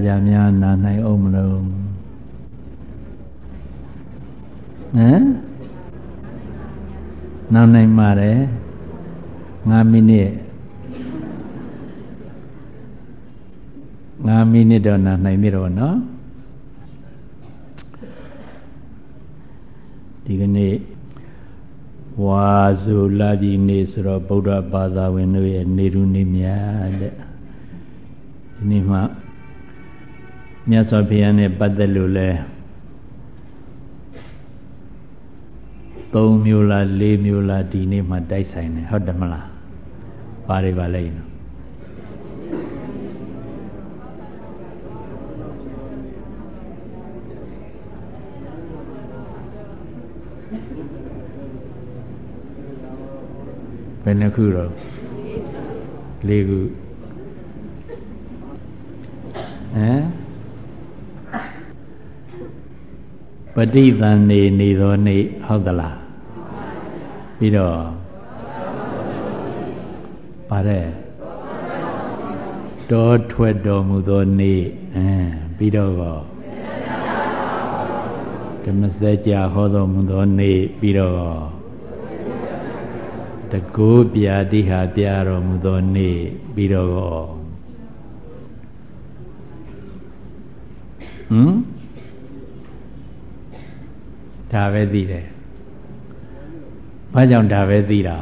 ကြများနာနိုင်အောင်မလို့နာနိုင်ပါတယ်5မိနစ်တော့နာနိုင်ပြီတော့နော်ဒီကနေ့ဝါဆိုလာပြီနေ့ဆိုတော့ဗုဒ္ဓဘာသာဝင်တို့ရဲ့နေထူးနေ့များတဲ့ဒီနေ့မှမြတ်စွာဘုရားနဲ့ပတ်သက်လို့လဲ3မျိုးလား4မျိုးလားဒီနေ့မှတိုက်ဆိုင်တယ်ဟုတ်တယ်မလားပါရပါလိမ့်နော်ဘယ်နှခုတော့4ခုပဋိသန္ဓေနေသောနေ့ဟုတ်သလားပြီးတော့ပါတယ်တောထွက်တော်မူသောနေ့ပြီးတော့ဓမ္မစကြာဟောတော်မူသောနေ့ပြီးတော့တကူပြာတိဟာပြတော်မူသောနေ့ပြီးတော့ဒါပဲသိတယ်ဘာကြောင့်ဒါပဲသိတာ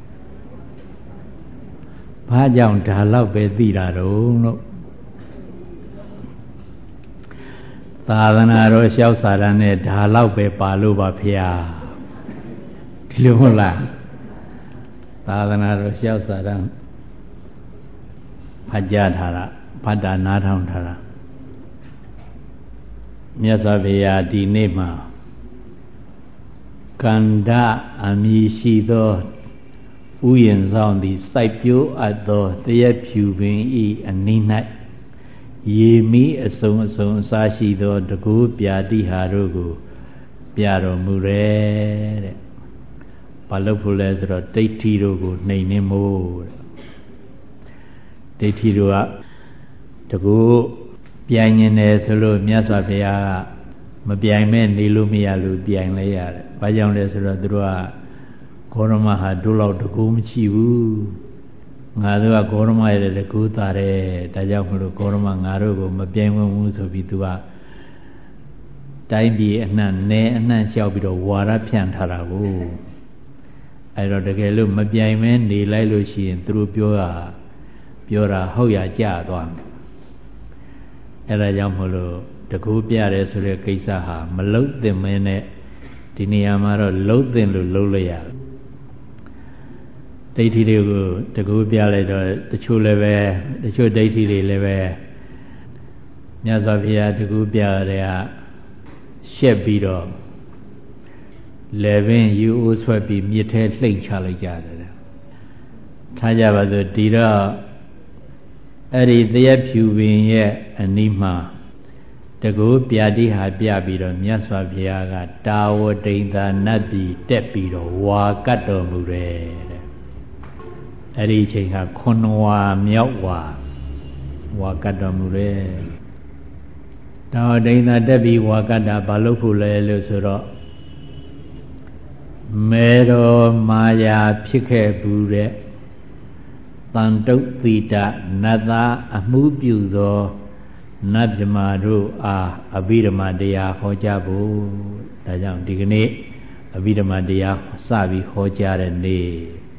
ဘာကြောင့်ဒါလောက်ပဲသိတာတော့လို့သာသနာတော်လျှောက်စာရနဲ့ဒါလောက်ပဲပါလို့ပါဖေဟာဒီလိုဟုတ်လားသာသနာတော်လျှောက်စာရဖတ်ကြားထားတာဖတ်တာနားထောင်ထားတာမြတ်စွာဘုရားဒီနေ့မှာကန္ဓအမည်ရှိသောဥယျာဉ်ဆောင်သည်စိုက်ပျိုးအပ်သောတရက်ဖြူပင်ဤအနီး၌ရေမီးအစုံအစားရှိသောတကူပြာတိဟာတို့ကိုပြတော်မူရဲတဲ့ဘာလို့ဖို့လဲဆိုတော့ဒိဋ္ဌိတို့ကိုနှိမ်နှင်းမို့တဲ့ဒိဋ္ဌိတို့ကတကူပြိုင်နေတယ်ဆိုလို့မြတ်စွာဘုရားကမပြိုင်မဲ့နေလို့မရလို့ပြိုင်လဲရတယ်။ဘာကြောင့်လဲဆိုတော့သူတို့ကဂေါရမဟာတို့လောက်တကူမရှိဘူး။ငါတို့ကဂေါရမရဲ့တကူသားတယ်။ဒါကြောင့်မလို့ဂေါရမငါတို့ကိုမပြိုင်ဝင်ဘူးဆိုပြီးသူကတိုင်းပြည်အနှံ့နယ်အနှံ့လျှောက်ပြီးတော့ဝါဒဖြန့်ထားတာကိုအဲ့တော့တကယ်လို့မပြိုင်မဲနေလိုက်လို့ရှိရင်သူတို့ပြောတာဟုတ်ရကြသွားမယ်။အဲ့ဒါကြောင့်မလို့တကူပြတယ်ဆိုတဲ့ကိစ္စဟာမလုတ်သင့်မင်းနဲ့ဒီနေရာမှာတော့လုတ်သင့်လို့လုပ်လိုက်ရတယ်ဒိဋ္ဌိတွေကိုတကူပြလိုက်တော့တချို့လည်းပဲတချို့ဒိဋ္ဌိတွေလည်းပဲမြတ်စွာဘုရားတကူပြတဲ့ကရှက်ပြီးတော့လေပင်ယူအိုးဆွဲပြီးမြစ်ထဲလှိမ့်ချလိုက်ကြတယ်ထားကြပါစို့ဒီတော့အဲ့ဒီတရက်ဖြူပင်ရဲ့အနီးမှာတကူပြာတိဟာပြပြီးတော့မြတ်စွာဘုရားကတာဝတိန်သာနတ်ပြည်တက်ပြီးတော့ဝါကတ်တော်မူတယ်တဲ့အဲ့ဒီအချိန်က9ဝါမြောက်ဝါကတ်တော်မူတယ်တာဝတိန်သာတက်ပြီးဝါကတ်တာဘာလို့ဖို့လဲလို့ဆိုတော့မေတော်မာယာဖြစ်ခဲ့ဘူးတဲ့တန်တုတ်သီတနတ်သားအမှုပြုသောနတ်မြမာတို့အားအဘိဓမ္မာတရားဟောကြားဖို့ဒါကြောင့်ဒီကနေ့အဘိဓမ္မာတရားစပြီးဟောကြားတဲ့နေ့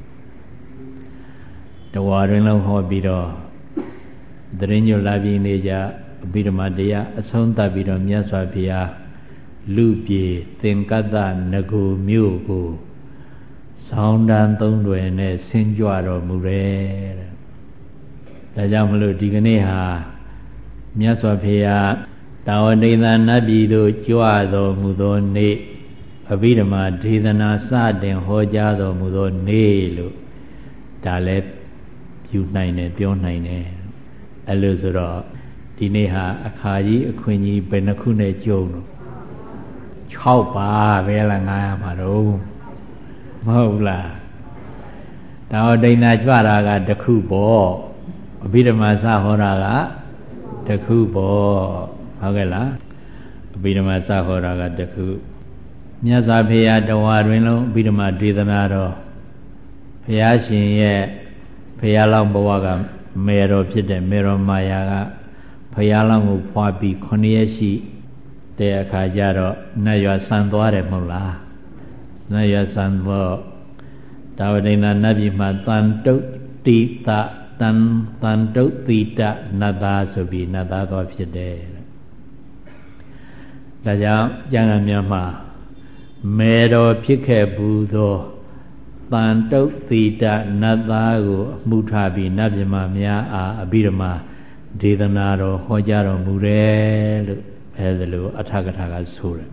တဝါရင်းလုံးဟောပြီးတော့သရင်ညွတ်လာပြီးနေကြအဘိဓမ္မာတရားအဆုံးသတ်ပြီးတော့မြတ်စွာဘုရားလူပြေသင်္ကတ္တနဂုမြို့ကိုဆောင်းတန်းသုံးတွယ်နဲ့ဆင်းကြွတော်မူတယ်တဲ့ဒါကြောင့်မလို့ဒီကနေ့ဟာမြတ်စွာဘုရားတာဝတိန်သာနတ်ပြည်သို့ကြွတော်မူသောနေ့အဘိဓမ္မာဒေသနာစတင်ဟောကြားတော်မူသောနေ့လို့ဒါလည်းယူနိုင်တယ်ပြောနိုင်တယ်အဲ့လိုဆိုတော့ဒီနေ့ဟာအခါကြီးအခွင့်ကြီးဘယ်နှခုနဲ့ကြုံလို့6ပါပဲလား900မှာတော့မဟုတ်လားတာဝတိန်သာကြွတာကတစ်ခုပေါ့အဘိဓမ္မာစဟောတာကတခုပေါ့ဟုတ်ကဲ့လားအဘိဓမ္မာစဟောတာကတခုမြတ်စွာဘုရားတဝါတွင်လုံးအဘိဓမ္မာဒေသနာတော်ဘုရားရှင်ရဲ့ဘုရားလောင်းဘဝကမေတော်ဖြစ်တဲ့မေတော်မာယာကဘုရားလောင်းကိုဖွာပြီး9ရက်ရှိတဲ့အခါကျတော့နတ်ရွာဆန်သွားတယ်မဟုတ်လားနတ်ရွာဆန်တော့တာဝတိန်သာနတ်ပြည်မှာတန်တုတ်တိတတန်တုတ်တိတနတ်သားဆိုပြီးနတ်သားတော်ဖြစ်တယ်ဒါကြောင့်ကျမ်းဂန်များမှာမေတော်ဖြစ်ခဲ့ဘူးသောတန်တုတ်တိတနတ်သားကိုအမှုထားပြီးနတ်ပြည်မှာများအားအဘိဓမ္မာဒေသနာတော်ဟောကြားတော်မူတယ်လို့အဲဒီလိုအထကထာကဆိုတယ်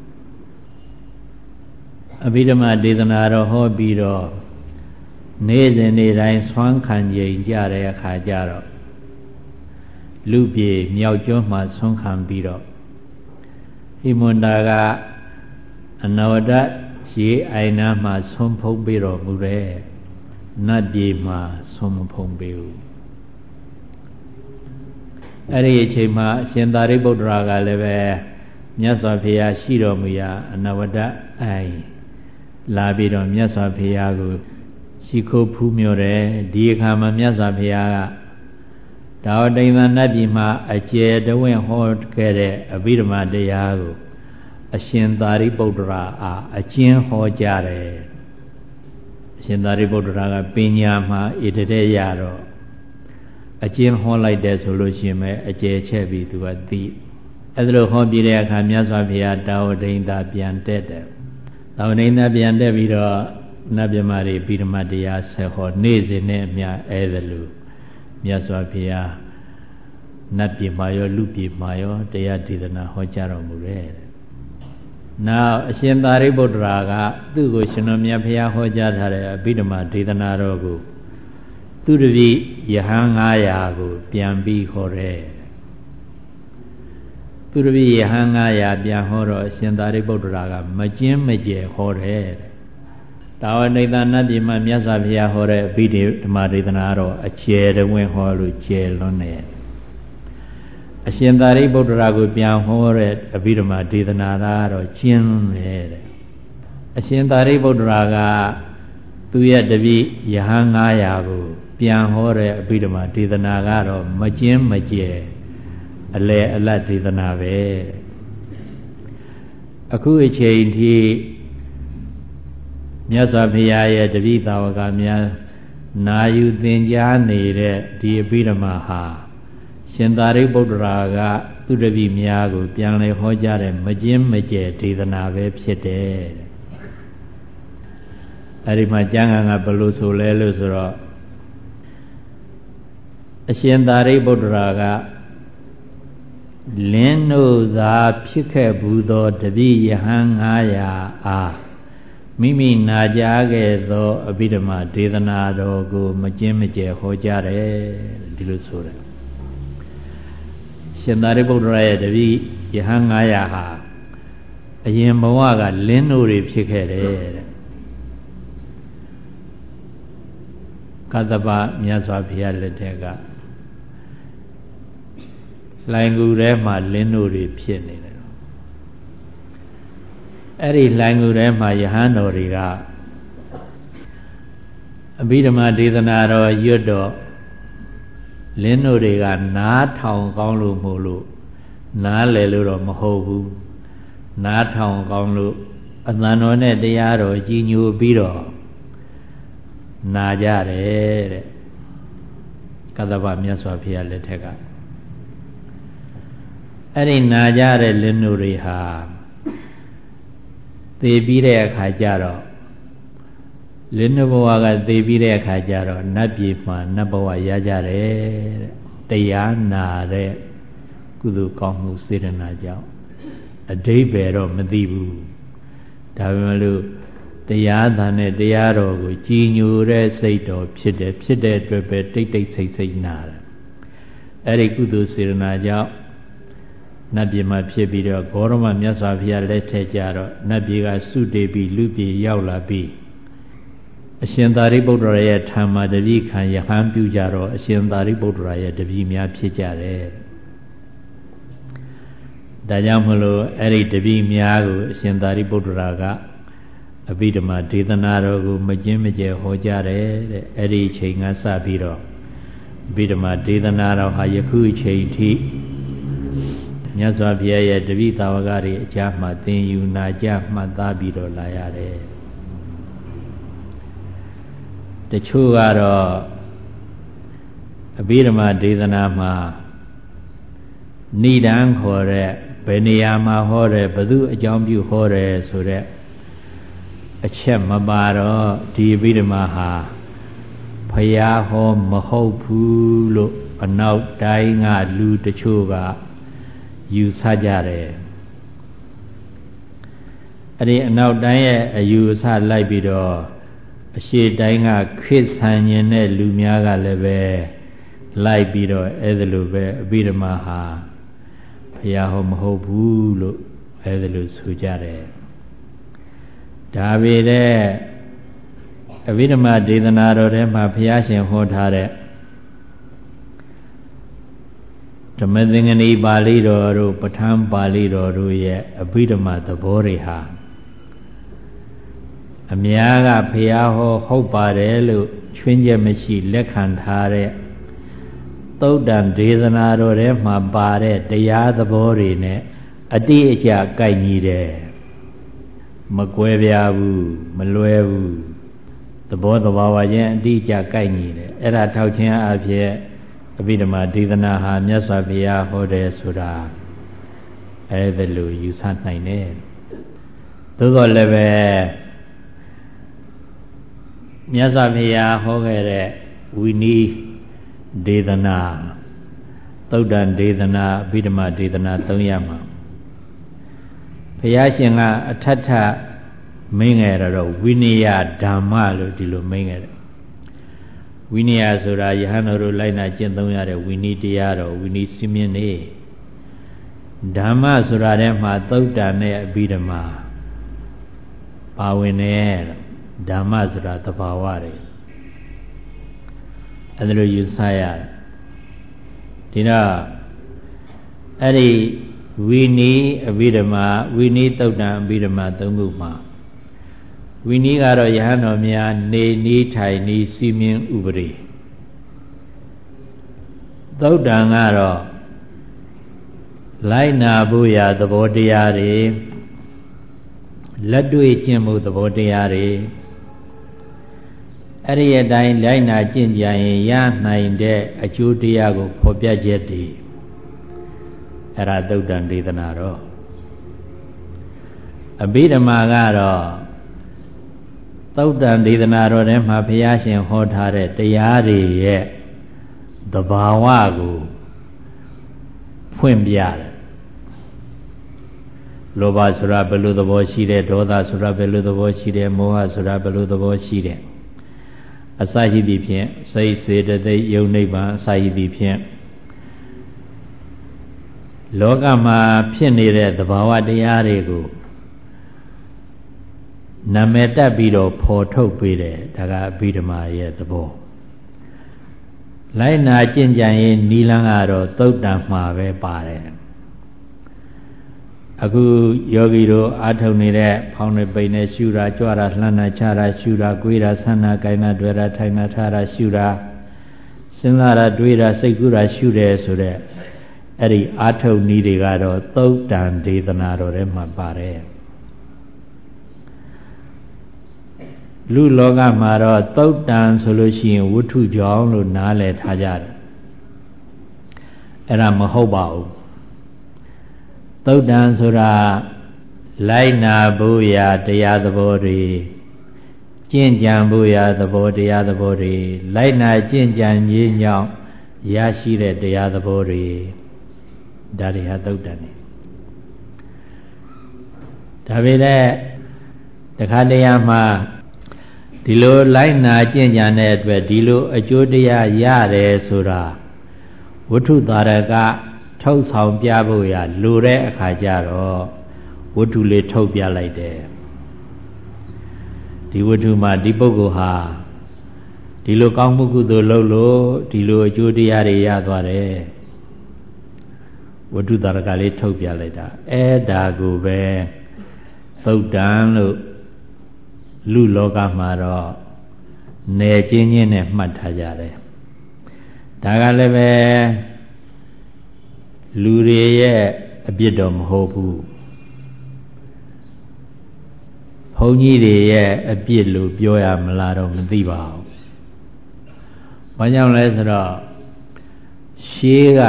အဘိဓမ္မာဒေသနာတော်ဟောပြီးတော့နေ့စဉ်နေ့တိုင်းဆွမ်းခံချိန်ကြတဲ့အခါကျတော့လူပြေမြောက်ကျွန်းမှာဆွမ်းခံပြီးတော့ဟိမန္တာကအနဝဒရေအိုင်နာမှာဆွမ်းဖုံးပြီးတော်မူတယ်နတ်ပြေမှာဆွမ်းမဖုံးပေးဘူးအဲ့ဒီအချိန်မှာအရှင်သာရိပုတ္တရာကလည်းပဲမြတ်စွာဘုရားရှိတော်မူရာအနဝဒအိုင်လာပြီးတော့မြတ်စွာဘုရားကိုရှိခိုးဖူးမြော်တယ်ဒီအခါမှာမြတ်စွာဘုရားကဒါဝတိန်သာနတ်ပြည်မှာအကျယ်တဝင့်ဟောခဲ့တဲ့အဘိဓမ္မာတရားကိုအရှင်သာရိပုတ္တရာအားအကျဉ်းဟောကြားတယ်အရှင်သာရိပုတ္တရာကပညာမှာဣတရေရတော့အကျဉ်းဟောလိုက်တယ်ဆိုလို့ရှိရင်ပဲအကျယ်ချက်ပြီးသူကသိအဲ့ဒါလိုဟောပြီးတဲ့အခါမြတ်စွာဘုရားတာဝတိန်သာပြန်တက်တယ်တာဝတိန်သာပြန်တက်ပြီးတော့နတ်မြမာတွေဗိဓမ္မာတရားဆက်ဟောနေ့စဉ်နဲ့အမျှအဲ့ဒါလိုမြတ်စွာဘုရားနတ်ပြည်မှာရောလူပြည်မှာရောတရားဒေသနာဟောကြားတော်မူတယ်နောက်အရှင်သာရိပုတ္တရာကသူ့ကိုရှင်တော်မြတ်ဘုရားဟောကြားထားတဲ့အဘိဓမ္မာဒေသနာတော်ကိုသူတပည့်ယဟန်900ကိုပြန်ပြီးဟောတယ်သူတပည့်ယဟန်900ပြန်ဟောတော့အရှင်သာရိပုတ္တရာကမကျင်းမကျယ်ဟောတယ်တာဝတိန်သာနတ်ပြည်မှာမြတ်စွာဘုရားဟောတဲ့အဘိဓမ္မာဒေသနာတော်အကျယ်တဝင့်ဟောလို့ကျယ်လွန်းတယ်အရှင်သာရိပုတ္တရာကိုပြန်ဟောတဲ့အဘိဓမ္မာဒေသနာတော်ကျင်းတယ်တဲ့အရှင်သာရိပုတ္တရာကသူရဲ့တပည့်ယဟန်900ကိုပြန်ဟောတဲ့အဘိဓမ္မာဒေသနာကတော့မကျင်းမကျယ်အလယ်အလတ်ဒေသနာပဲအခုအချိန်ထိမြတ်စွာဘုရားရဲ့တပည့်သာဝကများနာယူသင်ကြားနေတဲ့ဒီအဘိဓမ္မာဟာရှင်သာရိပုတ္တရာကသူတပည့်များကိုပြန်လည်ဟောကြားတဲ့မကျင်းမကျယ်ဒေသနာပဲဖြစ်တယ်အဲ့ဒီမှာကျမ်းဂန်ကဘယ်လိုဆိုလဲလို့ဆိုတော့အရှင်သာရိပုတ္တရာကလင်းတို့သာဖြစ်ခဲ့ဘူးသောတပည့်ယဟန်900အားမိမိနာကြားခဲ့သောအဘိဓမ္မာဒေသနာတော်ကိုမကျင်းမကျယ်ဟောကြားတယ်ဒီလိုဆိုတယ်ရှင်သာရိပုတ္တရာရဲ့တပည့်ယဟန်900ဟာအရင်ဘဝကလင်းတို့တွေဖြစ်ခဲ့တယ်တဲ့ကတ္တပမြတ်စွာဘုရားလက်ထက်ကလှိုင်ကူထဲမှာလင်းတို့တွေဖြစ်နေတယ်အဲ့ဒီလှိုင်ကူထဲမှာယဟန်တော်တွေကအဘိဓမ္မာဒေသနာတော်ရွတ်တော့လင်းတို့တွေကနားထောင်ကောင်းလို့မို့လို့နားလည်လို့တော့မဟုတ်ဘူးနားထောင်ကောင်းလို့အသံတော်နဲ့တရားတော်ကြီးညိုပြီးတော့နာကြတယ်တဲ့ကတ္တဗမြတ်စွာဘုရားလက်ထက်ကအဲ့ဒီနာကြတဲ့လင်းတို့တွေဟာသေပြီးတဲ့အခါကျတော့လင်းတို့ဘဝကသေပြီးတဲ့အခါကျတော့နတ်ပြည်မှာနတ်ဘဝရကြတယ်တဲ့တရားနာတဲ့ကုသိုလ်ကောင်းမှုစေတနာကြောင့်အဓိပ္ပာယ်တော့မသိဘူးဒါပေမဲ့လို့တရားသာနဲ့တရားတော်ကိုကြည်ညိုတဲ့စိတ်တော်ဖြစ်တဲ့အတွက်ပဲတိတ်တိတ်ဆိတ်ဆိတ်နာတယ်အဲ့ဒီကုသိုလ်စေတနာကြောင့်နတ်ပြည်မှာဖြစ်ပြီးတော့ဂေါရမမြတ်စွာဘုရားလက်ထက်ကြတော့နတ်ပြည်ကစုတည်ပြီးလူပြည်ရောက်လာပြီးအရှင်သာရိပုတ္တရာရဲ့ထာမတပည့်ခံယဟန်ပြုကြတော့အရှင်သာရိပုတ္တရာရဲ့တပည့်များဖြစ်ကြတယ်ဒါကြောင့်မလို့အဲ့ဒီတပည့်များကိုအရှင်သာရိပုတ္တရာကအဘိဓမ္မာဒေသနာတော်ကိုမကျင်းမကျဲဟောကြားတယ်တဲ့အဲ့ဒီအချိန်ကစပြီးတော့အဘိဓမ္မာဒေသနာတော်ဟာယခုအချိန်ထိမြတ်စွာဘုရားရဲ့တပည့်သာဝကတွေအကြားမှာသင်ယူနာကြမှတ်သားပြီးတော့လာရတယ်တချို့ကတော့အဘိဓမ္မာဒေသနာမှာနိဒံခေါ်တဲ့ဘယ်နေရာမှာဟောတယ်ဘယ်သူအကြောင်းပြုဟောတယ်ဆိုတဲ့အချက်မပါတော့ဒီအဘိဓမ္မာဟာဘုရားဟောမဟုတ်ဘူးလို့အနောက်တိုင်းကလူတချို့ကယူဆကြတယ်အဲ့ဒီအနောက်တိုင်းရဲ့အယူအဆလိုက်ပြီးတော့အရှေ့တိုင်းကခေတ်ဆန်ကျင်တဲ့လူများကလည်းပဲလိုက်ပြီးတော့အဲ့ဒါလိုပဲအဘိဓမ္မာဟာဘုရားဟောမဟုတ်ဘူးလို့အဲ့ဒါလိုဆိုကြတယ်ဒါပေတဲ့အဘိဓမ္မာဒေသနာတော်ထဲမှာဘုရားရှင်ဟောထားတဲ့ဓမ္မသင်္ကနီပါဠိတော်တို့ပဋ္ဌာန်းပါဠိတော်တို့ရဲ့အဘိဓမ္မာသဘောတွေဟာအများကဘုရားဟောဟုတ်ပါတယ်လို့ချွင်းချက်မရှိလက်ခံထားတဲ့သုတ္တံဒေသနာတော်ထဲမှာပါတဲ့တရားသဘောတွေနဲ့အတိအကျကိုက်ညီတယ်မကွဲပြားဘူးမလွဲဘူးသဘောတဘာဝချင်းအတိအကျကိုက်ညီတယ်အဲ့ဒါထောက်ခြင်းအဖြစ်အဘိဓမ္မာဒေသနာဟာမြတ်စွာဘုရားဟောတယ်ဆိုတာအဲ့ဒါလိုယူဆနိုင်တယ်သို့တော်လည်းပဲမြတ်စွာဘုရားဟောခဲ့တဲ့ဝိနည်းဒေသနာသုတ္တံဒေသနာအဘိဓမ္မာဒေသနာ၃ရပ်မှာဘုရားရှင်ကအထထမင်းငယ်တော့ဝိနည်းဓမ္မလို့ဒီလိုမင်းငယ်တယ်ဝိနည်းဆိုတာယဟန်တော်တို့လိုက်နာကျင့်သုံးရတဲ့ဝိနည်းတရားတော်ဝိနည်းစည်းမျဉ်းနေဓမ္မဆိုတာထဲမှာသုတ္တံနဲ့အဘိဓမ္မာပါဝင်တယ်ဓမ္မဆိုတာသဘာဝတွေအဲ့ဒါလိုယူဆရတယ်ဒီတော့အဲ့ဒီဝိနည်းအဘိဓမ္မာဝိနည်းသုတ္တံအဘိဓမ္မာသုံးခုမှာဝိနည်းကတော့ယဟန်တော်များနေနည်းထိုင်နည်းစီမင်းဥပဒေသုတ္တံကတော့လိုက်နာဖို့ရာသဘောတရားတွေလက်တွေ့ကျင့်မှုသဘောတရားတွေအဲ့ဒီအတိုင်းလိုက်နာကျင့်ကြရင်ရနိုင်တဲ့အကျိုးတရားကိုဖော်ပြချက်တည်းအဲ့ဒါသုတ္တံဒေသနာတော့အဘိဓမ္မာကတော့သုတ္တံဒေသနာတော်ထဲမှာဘုရားရှင်ဟောထားတဲ့တရားတွေရဲ့သဘာဝကိုဖွင့်ပြတယ်လောဘဆိုတာဘယ်လိုသဘောရှိတယ်ဒေါသဆိုတာဘယ်လိုသဘောရှိတယ်မောဟဆိုတာဘယ်လိုသဘောရှိတယ်အစရှိသည့်ဖြင့်စိတ်စေတသိက်ယုံနိဗ္ဗာန်အစရှိသည့်ဖြင့်လောကမှာဖြစ်နေတဲ့သဘာဝတရားတွေကိုနာမည်တက်ပြီးတော့ဖော်ထုတ်ပေးတယ်ဒါကအဘိဓမ္မာရဲ့သဘောလိုက်နာကျင့်ကြံရင်နီလန်းကတော့သုတ္တံမှာပဲပါတယ်အခုယောဂီတို့အားထုတ်နေတဲ့ဖောင်းနေပိန်နေရှုတာကြွတာလှမ်းတာချတာရှုတာကိုယ်တာဆန္ဒကိုင်းတာတွေ့တာထိုင်တာထားတာရှုတာစဉ်းစားတာတွေးတာစိတ်ကူးတာရှုတယ်ဆိုတဲ့အဲ့ဒီအားထုတ်နည်းတွေကတော့သုတ္တံဒေသနာတော်ထဲမှာပါတယ်လူလောကမှာတော့သုတ္တံဆိုလို့ရှိရင်ဝတ္ထုကြောင့်လို့နားလည်ထားကြတယ်အဲ့ဒါမဟုတ်ပါဘူးသုတ္တံဆိုတာလိုက်နာဖို့ရာတရားသဘောတွေကျင့်ကြံဖို့ရာသဘောတရားသဘောတွေလိုက်နာကျင့်ကြံခြင်းကြောင့်ရရှိတဲ့တရားသဘောတွေဒါတွေဟာသုတ္တံနေဒါပေမဲ့တခါတရံမှာဒီလိုလိုက်နာကျင့်ကြံတဲ့အတွက်ဒီလိုအကျိုးတရားရတယ်ဆိုတာဝတ္ထုသာရကထုတ်ဆောင်ပြဖို့ရလိုတဲ့အခါကျတော့ဝတ္ထုလေးထုတ်ပြလိုက်တယ်ဒီဝတ္ထုမှာဒီပုဂ္ဂိုလ်ဟာဒီလိုကောင်းမှုကုသိုလ်လုပ်လို့ဒီလိုအကျိုးတရားတွေရသွားတယ်ဝတ္ထုတာရကလေးထုတ်ပြလိုက်တာအဲ့ဒါကိုပဲသုတ်တံလို့လူလောကမှာတော့နယ်ချင်းချင်းနဲ့မှတ်ထားကြတယ်ဒါကလည်းပဲလူတွေရဲ့အပြစ်တော့မဟုတ်ဘူးဘုန်းကြီးတွေရဲ့အပြစ်လို့ပြောရမလားတော့မသိပါဘူးဘာကြောင့်လဲဆိုတော့ရှေးက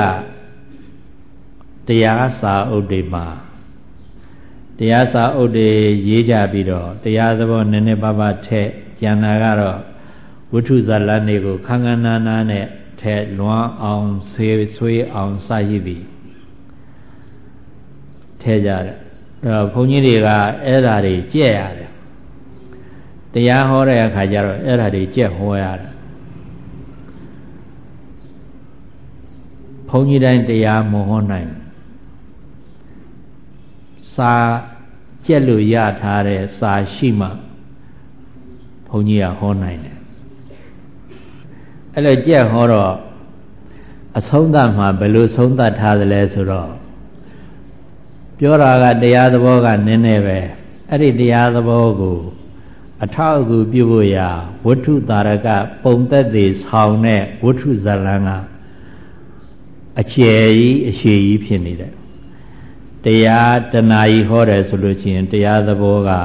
တရားစာအုပ်တွေမှာတရားစာအုပ်တွေရေးကြပြီးတော့တရားသဘောနည်းနည်းပါးပါးထက်ကျန်တာကတော့ဝိထုဇာလန်တွေကိုခန်းခန်းနာနာနဲ့ထက်လွမ်းအောင်ဆွေးအောင်စရည်ပြီးထဲကြတယ်အဲ့တော့ဘုန်းကြီးတွေကအဲ့ဓာတွေကြက်ရတယ်တရားဟောတဲ့အခါကျတော့အဲ့ဓာတွေကြက်ဟောရတယ်ဘုန်းကြီးတိုင်းတရားမဟောနိုင်စာကြက်လို့ရထားတဲ့စာရှိမှဘုန်းကြီးကဟောနိုင်တယ်အဲ့လိုကြက်ဟောတော့အဆုံးသတ်မှာဘယ်လိုဆုံးသတ်ထားသလဲဆိုတော့ပြောတာကတရားသဘောကနည်းနည်းပဲအဲ့ဒီတရားသဘောကိုအထောက်အကူပြုဖို့ရာဝတ္ထုတာရကပုံသက်သေဆောင်တဲ့ဝတ္ထုဇာလံကအကျယ်ကြီးအရှည်ကြီးဖြစ်နေတယ်တရားတဏှာကြီးဟောတယ်ဆိုလို့ရှိရင်တရားသဘောက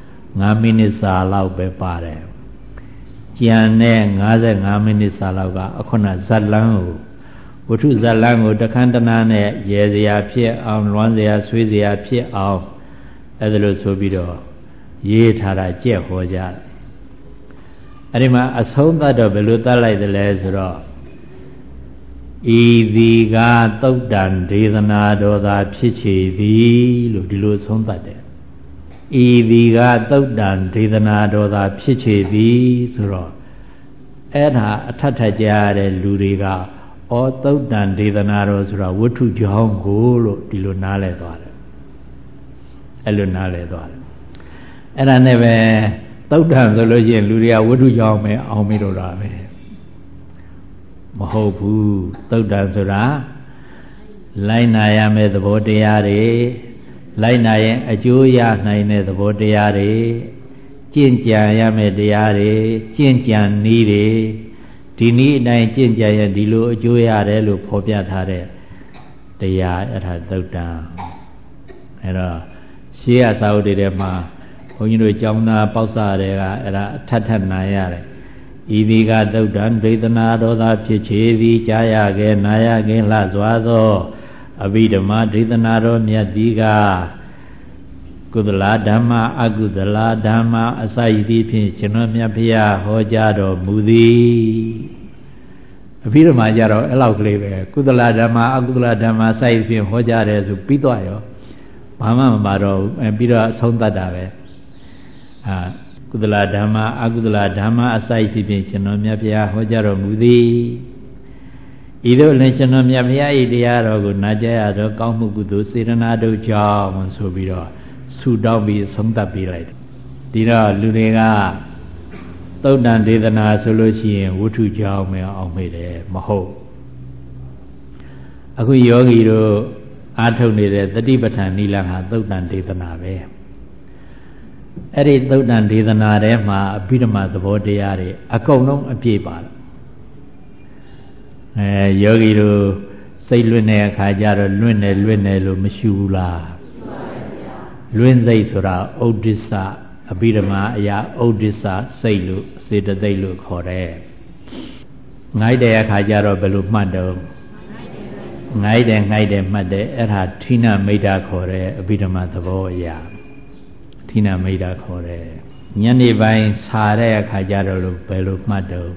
9မိနစ်စာလောက်ပဲပါတယ်ကျန်တဲ့55မိနစ်စာလောက်ကအခုနဇတ်လန်းကိုဝတ္ထုဇတ်လန်းကိုတခန်းတနာနဲ့ရေစရာဖြစ်အောင်လွမ်းစရာဆွေးစရာဖြစ်အောင်အဲ့ဒါလို့ဆိုပြီးတော့ရေးထားတာကြက်ဟောကြတယ်အဲ့ဒီမှာအဆုံးသတ်တော့ဘယ်လိုသတ်လိုက်သလဲဆိုတော့ဤဒီကသုတ်တံဒေသနာတော်သာဖြစ်ချေသည်လို့ဒီလိုဆုံးသတ်တယ်ဤဒီကသုတ်တံဒေသနာတော်သာဖြစ်ချေသည်ဆိုတော့အဲ့ဒါအထထကြားတဲ့လူတွေကဩသုတ်တံဒေသနာတော်ဆိုတာဝတ္ထုကြောင်းကိုလို့ဒီလိုနားလည်သွားတယ်အဲ့လိုနားလည်သွားတယ်အဲ့ဒါနဲ့ပဲသုတ်တံဆိုလို့ရှိရင်လူတွေကဝတ္ထုကြောင်းပဲအောင်မိတော့တာပဲမဟုတ်ဘူးသုတ်တံဆိုတာလိုက်နာရမယ့်သဘောတရားတွေလိုက်နာရင်အကျိုးရနိုင်တဲ့သဘောတရားတွေကျင့်ကြံရမယ့်တရားတွေကျင့်ကြံနည်းတွေဒီနည်းအတိုင်းကျင့်ကြံရင်ဒီလိုအကျိုးရတယ်လို့ဖော်ပြထားတဲ့တရားအဲ့ဒါသုတ်တံအဲ့တော့ရှေးရစာအုပ်တွေထဲမှာဘုန်းကြီးတို့ကျောင်းသားပေါက်စားတွေကအဲ့ဒါအထက်ထပ်နာရတယ်ဤဒီကသုတ်တံဒေသနာတော်သာဖြစ်ချေသည်ကြားရခဲ့နာရခဲ့လှစွာသောအဘိဓမ္မာဒေသနာတော်မြတ်သည်ကကုသလဓမ္မအကုသလဓမ္မအစယတိဖြင့်ကျွန်တော်မြတ်ဖရာဟောကြားတော်မူသည်အဘိဓမ္မာကြတော့အဲ့လောက်ကလေးပဲကုသလဓမ္မအကုသလဓမ္မအစယတိဖြင့်ဟောကြားတယ်ဆိုပြီးသွားရောဘာမှမပါတော့ဘူးပြီးတော့အဆုံးသတ်တာပဲကုသလဓမ္မအကုသလဓမ္မအစယတိဖြင့်ကျွန်တော်မြတ်ဖရာဟောကြားတော်မူသည်ဤသို့လည်းကျွန်တော်မြတ်ဖရာ၏တရားတော်ကိုနာကြားရသောကောင်းမှုကုသိုလ်စေတနာတို့ကြောင့်ဆိုပြီးတော့ဆူတောင်းပြီးဆုံးသတ်ပေးလိုက်တယ်ဒီတော့လူတွေကသုတ်တံဒေသနာဆိုလို့ရှိရင်ဝတ္ထုကြောင်းပဲအောင်မိတယ်မဟုတ်အခုယောဂီတို့အားထုတ်နေတဲ့တတိပဋ္ဌာန်နိလဟာသုတ်တံဒေသနာပဲအဲ့ဒီသုတ်တံဒေသနာထဲမှာအဘိဓမ္မာသဘောတရားတွေအကုန်လုံးအပြည့်ပါတယ်ယောဂီတို့စိတ်လွင့်တဲ့အခါကျတော့လွင့်တယ်လို့မရှိဘူးလားလွင့်စိတ်ဆိုတာဥဒိစ္စအဘိဓမ္မာအရာဥဒိစ္စစိတ်လို့စေတသိက်လို့ခေါ်တယ်ငိုက်တဲ့အခါကျတော့ဘယ်လိုမှတ်တော့ငိုက်တယ်မှတ်တယ်အဲ့ဒါဌိနမိတ်တာခေါ်တယ်အဘိဓမ္မာသဘောအရာဌိနမိတ်တာခေါ်တယ်ညနေပိုင်းစာတဲ့အခါကျတော့ဘယ်လိုမှတ်တော့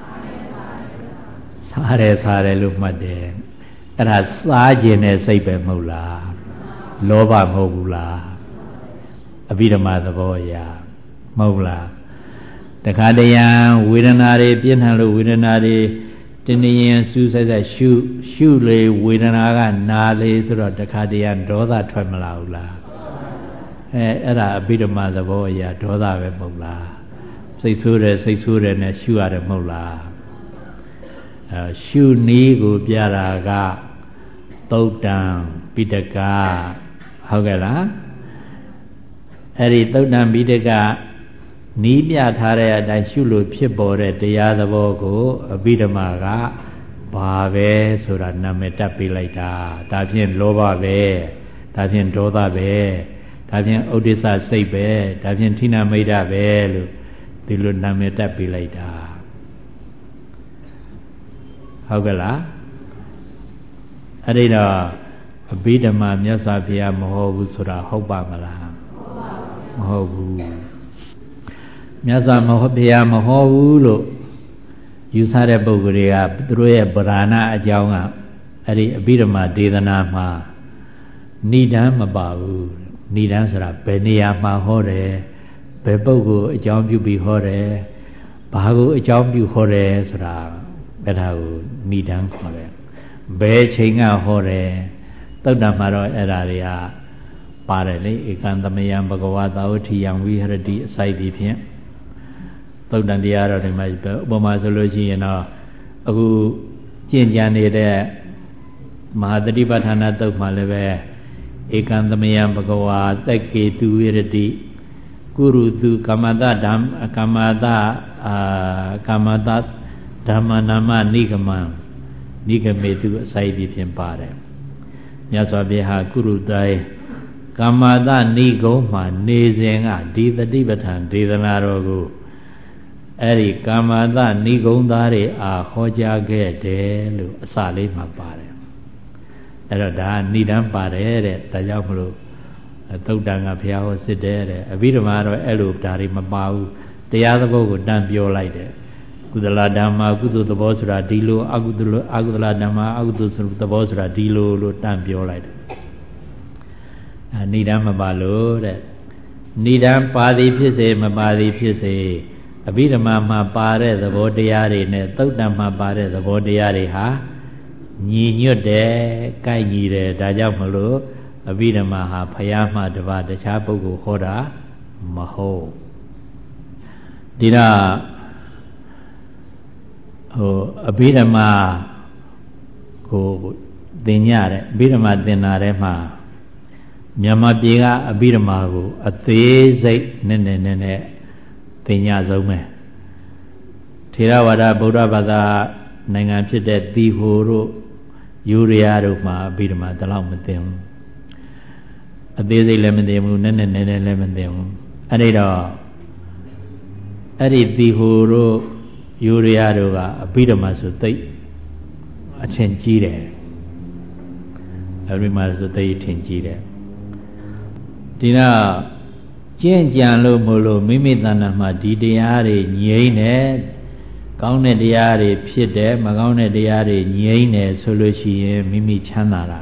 စားတယ်လို့မှတ်တယ်အဲ့ဒါစားခြင်းနဲ့စိတ်ပဲမဟုတ်လားလောဘမဟုတ်ဘူးလားအဘိဓမ္မာသဘောအရာမဟုတ်လားတခါတရံဝေဒနာတွေပြင်းထန်လို့ဝေဒနာတွေတင်းတင်းရင်စူးဆက်ဆက်ရှုလေဝေဒနာကနာလေဆိုတော့တခါတရံဒေါသထွက်မလာဘူးလားအဲ့ဒါအဘိဓမ္မာသဘောအရာဒေါသပဲမဟုတ်လားစိတ်ဆိုးတယ်နဲ့ရှုရတယ်မဟုတ်လားရှုနည်းကိုပြတာကတသုတ်တံပိဋကဟုတ်ကဲ့လားအဲ့ဒီသုတ်တံပိဋကနီးပြထားတဲ့အတိုင်းရှုလို့ဖြစ်ပေါ်တဲ့တရားသဘောကိုအဘိဓမ္မာကဘာပဲဆိုတာနာမည်တပ်ပေးလိုက်တာဒါဖြင့်လောဘပဲဒါဖြင့်ဒေါသပဲဒါဖြင့်ဥဒိစ္စစိတ်ပဲဒါဖြင့်ဌိနမိတ်ဓပဲလို့ဒီလိုနာမည်တပ်ပေးလိုက်တာဟုတ်ကဲ့လားအဲ့ဒီတော့အဘိဓမ္မာမြတ်စွာဘုရားမဟုတ်ဘူးဆိုတာဟုတ်ပါမလားမဟုတ်ဘူးမြတ်စွာဘုရားမဟုတ်ဘူးလို့ယူဆတဲ့ပုဂ္ဂိုလ်တွေကသူတို့ရဲ့ဗราဏအကြောင်းကအဲ့ဒီအဘိဓမ္မာဒေသနာမှာဏိဒံမပါဘူးဏိဒံဆိုတာဘယ်နေရာမှာဟောတယ်ဘယ်ပုဂ္ဂိုလ်အကြောင်းပြုပြီးဟောတယ်ဘာကိုအကြောင်းပြုဟောတယ်ဆိုတာအဲ့ဒါကိုဏိဒံခေါ်တယ်ဘယ်ချိန်ကဟောတယ်သုတ္တံမှာတော့အဲ့ဒါတွေကပါတယ်လေဧကံသမယံဘဂဝါသာဝတိယံဝိဟရတိအစိုက်ဒီဖြင့်သုတ္တံတရားတော်တွေမှာဥပမာဆိုလို့ရှိရင်တော့အခုကျင့်ကြံနေတဲ့မဟာတတိပဋ္ဌာနာသုတ်မှာလည်းပဲဧကံသမယံဘဂဝါသက်ကေတုဝိရတိကုရုတုကမ္မတဓမ္မနာမနိဂမံနိဂမေတုအစိုက်ဒီဖြင့်ပါတယ်မြတ်စွာဘုရားကုရုတိုင်ကမ္မတနိဂုံးမှာနေစဉ်ကဒီတတိပဋ္ဌာန်ဒေသနာတော်ကိုအဲ့ဒီကာမတနိဂုံးသားတွေအားဟောကြားခဲ့တယ်လို့အစလေးမှာပါတယ်အဲ့တော့ဒါဏိဒံပါတယ်တဲ့ဒါကြောင့်မလို့သုတ်တံကဘုရားဟောစစ်တယ်တဲ့အဘိဓမ္မာတော့အဲ့လိုဒါတွေမပါဘူးတရားသဘောကိုတန်ပြောလိုက်တယ်ကုသလဓမ္မာကုသိုလ်သဘောဆိုတာဒီလိုအကုသလဓမ္မာအကုသိုလ်သဘောဆိုတာဒီလိုလို့တန်ပြောလိုက်တယ်ဏိဒံမပါလို့တဲ့ဏိဒံပါသည်ဖြစ်စေမပါသည်ဖြစ်စေအဘိဓမ္မာမှာပါတဲ့သဘောတရားတွေနဲ့သုတ်တံမှာပါတဲ့သဘောတရားတွေဟာညီညွတ်တယ်၊ကိုက်ညီတယ်ဒါကြောင့်မလို့အဘိဓမ္မာဟာဘုရားမှတပါးတခြားပုဂ္ဂိုလ်ဟောတာမဟုတ်ဒီတော့အဘိဓမ္မာကိုသင်ကြတယ်အဘိဓမ္မာသင်တာထဲမှာမြန်မာပြည်ကအဘိဓမ္မာကိုအသေးစိတ်နဲ့သင်ညဆုံးပဲထေရဝါဒဗုဒ္ဓဘာသာနိုင်ငံဖြစ်တဲ့သီဟိုတို့ယူရီးယားတို့မှာအဘိဓမ္မာတလောက်မသင်ဘူးအသေးစိတ်လည်းမသင်ဘူးနည်းနည်းလည်းမသင်ဘူးအဲ့ဒီတော့အဲ့ဒီသီဟိုတို့ယူရီးယားတို့ကအဘိဓမ္မာဆိုသိအချင်းကြီးတယ်အဘိဓမ္မာဆိုသိအထင်ကြီးတယ်ဒီတော့ကျင့်ကြံလို့မလို့မိမိတဏ္ဍာမှာဒီတရားတွေငြိမ့်တယ်ကောင်းတဲ့တရားတွေဖြစ်တယ်မကောင်းတဲ့တရားတွေငြိမ့်တယ်ဆိုလို့ရှိရင်မိမိချမ်းသာတာ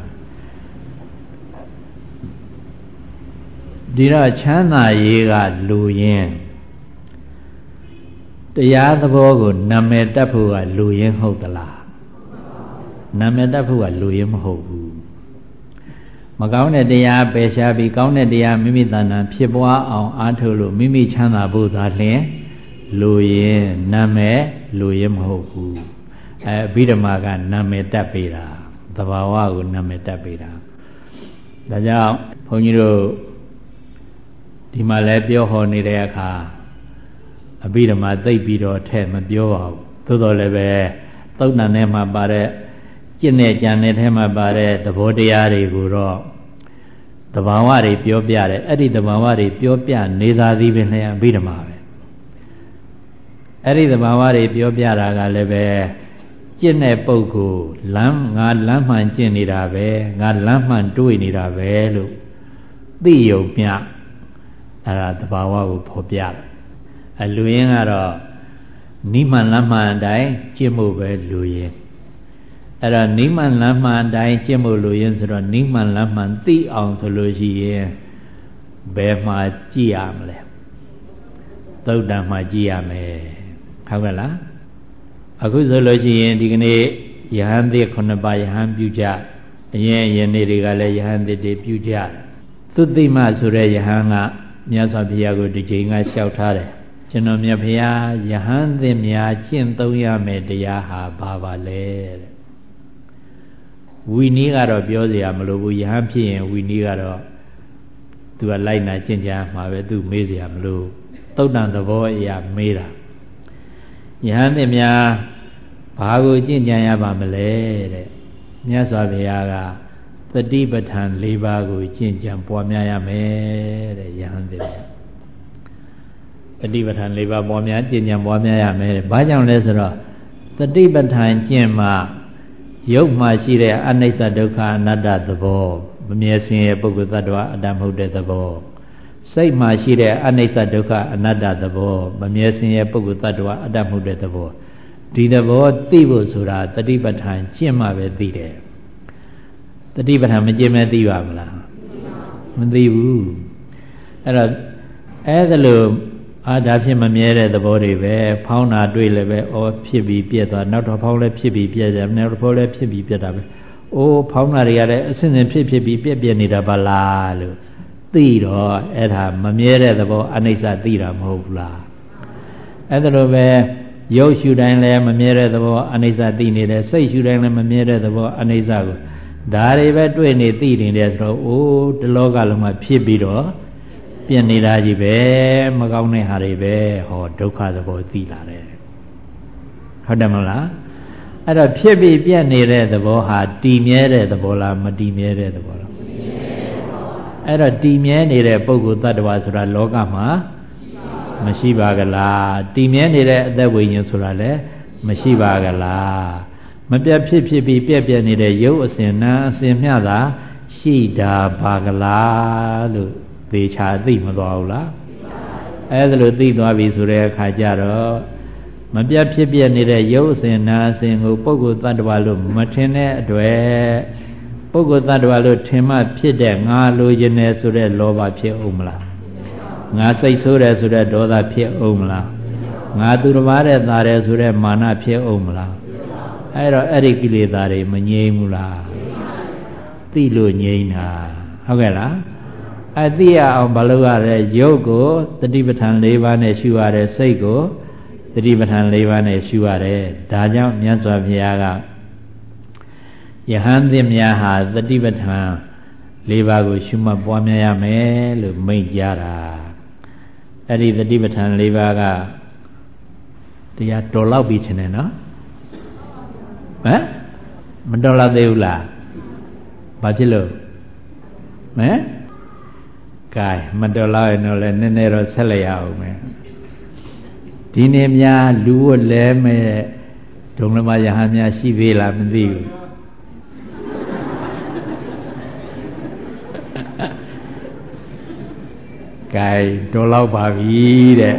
ဒီတော့ချမ်းသာရေးကလူရင်တရားသဘောကိုနာမည်တက်ဖို့ကလူရင်ဟုတ်သလားနာမည်တက်ဖို့ကလူရင်မဟုတ်ဘူးမကောင်းတဲ့တရားပယ်ရှားပြီးကောင်းတဲ့တရားမိမိတဏ္ဍာဖြစ်ပွားအောင်အားထုတ်လို့မိမိချမ်းသာဖို့သာလျှင်လူရင်နာမည်လူရင်မဟုတ်ဘူးအဘိဓမ္မာကနာမည်တက်ပေးတာသဘာဝကိုနာမည်တက်ပေးတာဒါကြောင့်ဘုန်းကြီးတို့ဒီမှာလည်းပြောဟောနေတဲ့အခါအဘိဓမ္မာသိပ်ပြီးတော့ထဲမပြောပါဘူးသို့တော်လည်းပဲသုတ်တန်ထဲမှာပါတဲ့ကျင့်တဲ့ကြံတဲ့ထဲမှာပါတဲ့သဘောတရားတွေကိုတော့သဘာဝတွေပြောပြတယ်အဲ့ဒီသဘာဝတွေပြောပြနေသာသည်ပင်လည်းအဘိဓမ္မာပဲအဲ့ဒီသဘာဝတွေပြောပြတာကလည်းပဲကျင့်တဲ့ပုဂ္ဂိုလ်ငါလမ်းမှန်ကျင့်နေတာပဲငါလမ်းမှန်တွေးနေတာပဲလို့သိယုံမြအဲ့ဒါသဘာဝကိုဖော်ပြတယ်အလူရင်းကတော့နိမှန်လမ်းမှန်အတိုင်းကျင့်ဖို့ပဲလူရင်းအဲ့တော့နိမှန်လမ်းမှန်အတိုင်းကျင့်ဖို့လူရင်းဆိုတော့နိမှန်လမ်းမှန်သိအောင်ဆိုလို့ရှိရင်ဘယ်မှာကြည့်ရမလဲသုတ်တံမှာကြည့်ရမယ်ဟုတ်ကဲ့လားအခုဆိုလို့ရှိရင်ဒီကနေ့ယဟန်သစ်9ပါးယဟန်ပြုကြအရင်နေ့တွေကလည်းယဟန်သစ်တွေပြုကြသုတိမဆိုတဲ့ယဟန်ကမြတ်စွာဘုရားကိုဒီချိန်ကလျှောက်ထားတယ်ကျွန်တော်မြတ်ဘုရားယဟန်သစ်များကျင့်သုံးရမယ်တရားဟာဘာပါလဲတဲ့ဝီနည်းကတော့ပြောစရာမလိုဘူးယဟန်ဖြစ်ရင်ဝီနည်းကတော့သူကလိုက်နာကျင့်ကြမှာပဲသူမေးစရာမလိုသုတ်တန်သဘောအရာမေးတာယဟန်သင်များဘာကိုကျင့်ကြံရပါမလဲတဲ့မြတ်စွာဘုရားကသတိပဋ္ဌာန်၄ပါးကိုကျင့်ကြံပွားများရမယ်တဲ့ယဟန်သင်များသတိပဋ္ဌာန်၄ပါးပွားများကျင့်ကြံပွားများရမယ်တဲ့ဘာကြောင့်လဲဆိုတော့သတိပဋ္ဌာန်ကျင့်မှရုပ်မှရှိတဲ့အနိစ္စဒုက္ခအနတ္တသဘောမမြဲစင်ရဲ့ပုဂ္ဂိုလ်သတ္တဝါအတ္တမဟုတ်တဲ့သဘောစိတ်မှရှိတဲ့အနိစ္စဒုက္ခအနတ္တသဘောမမြဲစင်ရဲ့ပုဂ္ဂိုလ်သတ္တဝါအတ္တမဟုတ်တဲ့သဘောဒီသဘောသိဖို့ဆိုတာသတိပဋ္ဌာန်ကျင့်မှပဲသိတယ်သတိပဋ္ဌာန်မကျင့်မဲသိပါမလားမသိဘူးအဲ့တော့အဲ့ဒါလို့ဒါဖြစ်မမြဲတဲ့သဘောတွေပဲဖောင်းတာတွေ့လည်းပဲဖြစ်ပြီးပြက်သွားနောက်တော့ဖောင်းလည်းဖြစ်ပြီးပြက်တယ်နောက်တော့ဖောင်းလည်းဖြစ်ပြီးပြက်တာပဲဖောင်းတာတွေကလည်းအစဉ်စဉ်ဖြစ်ပြီးပြက်ပြက်နေတာပါလားလို့သိတော့အဲ့ဒါမမြဲတဲ့သဘောအနိစ္စသိတာမဟုတ်ဘူးလားအဲ့ဒါလိုပဲရုပ်ရှုတိုင်းလည်းမမြဲတဲ့သဘောအနိစ္စသိနေတယ်စိတ်ရှုတိုင်းလည်းမမြဲတဲ့သဘောအနိစ္စကိုဒါတွေပဲတွေ့နေသိနေတယ်ဆိုတော့ဒီလောကလုံးမှာဖြစ်ပြီးတော့ပြင့်နေတာကြီးပဲမကောင်းတဲ့ဟာတွေပဲဟောဒုက္ခသဘောသိလာတယ်ဟုတ်တယ်မလားအဲ့တော့ဖြစ်ပြီးပြင့်နေတဲ့သဘောဟာတည်မြဲတဲ့သဘောလားမတည်မြဲတဲ့သဘောလားအဲ့တော့တည်မြဲနေတဲ့ပုဂ္ဂိုလ်တ attva ဆိုတာလောကမှာမရှိပါကလားတည်မြဲနေတဲ့အသက်ဝိညာဉ်ဆိုတာလည်းမရှိပါကလားမပြတ်ဖြစ်ပြီးပြက်ပြက်နေတဲ့ရုပ်အစဉ်နာအစဉ်မျှတာရှိတာပါကလားလို့သေချာသိမသွားဘူးလားအဲ့ဒါလို့သိသွားပြီဆိုတဲ့အခါကျတော့မပြတ်ဖြစ်ပြနေတဲ့ရုပ်အစဉ်နာအစဉ်ကိုပုဂ္ဂိုလ်တ attva လို့မထင်တဲ့အတွက်ပုဂ္ဂိုလ်တ attva လို့ထင်မှဖြစ်တဲ့ငါလိုချင်တယ်ဆိုတဲ့လောဘဖြစ်အောင်မလားငါစိတ်ဆိုးတယ်ဆိုတဲ့ဒေါသဖြစ်အောင်မလားငါသူတစ်ပါးတဲ့သားတယ်ဆိုတဲ့မာနဖြစ်အောင်မလားအဲ့တော့အဲ့ဒီကိလေသာတွေမငြိမ်းဘူးလားသိလို့ငြိမ်းတာဟုတ်ကဲ့လားအသိရအောင်ဘာလို့ရလဲရုပ်ကိုတတိပဋ္ဌာန်၄ပါးနဲ့ရှုရတယ်စိတ်ကိုတတိပဋ္ဌာန်၄ပါးနဲ့ရှုရတယ်ဒါကြောင့်မြတ်စွာဘုရားကယဟန်သင်များဟာတတိပဋ္ဌာန်၄ပါးကိုရှုမှတ်ပွားများရမယ်လို့မိန့်ကြားတာအဲ့ဒီတတိပဋ္ဌာန်၄ပါးကတရားတော်လောက်ပြီထင်တယ်နော်ဟမ်မတော်လောက်သေးဘူးလားဘာဖြစ်လို့ဟမ်ကဲမတော်လောက်ရင်တော့လည်းနည်းနည်းတော့ဆက်လိုက်ရအောင်မယ်ဒီနေ့များလူဝတ်လဲမဲ့ဒုံလမယဟန်များရှိသေးလားမသိဘူးကဲတော်လောက်ပါပြီတဲ့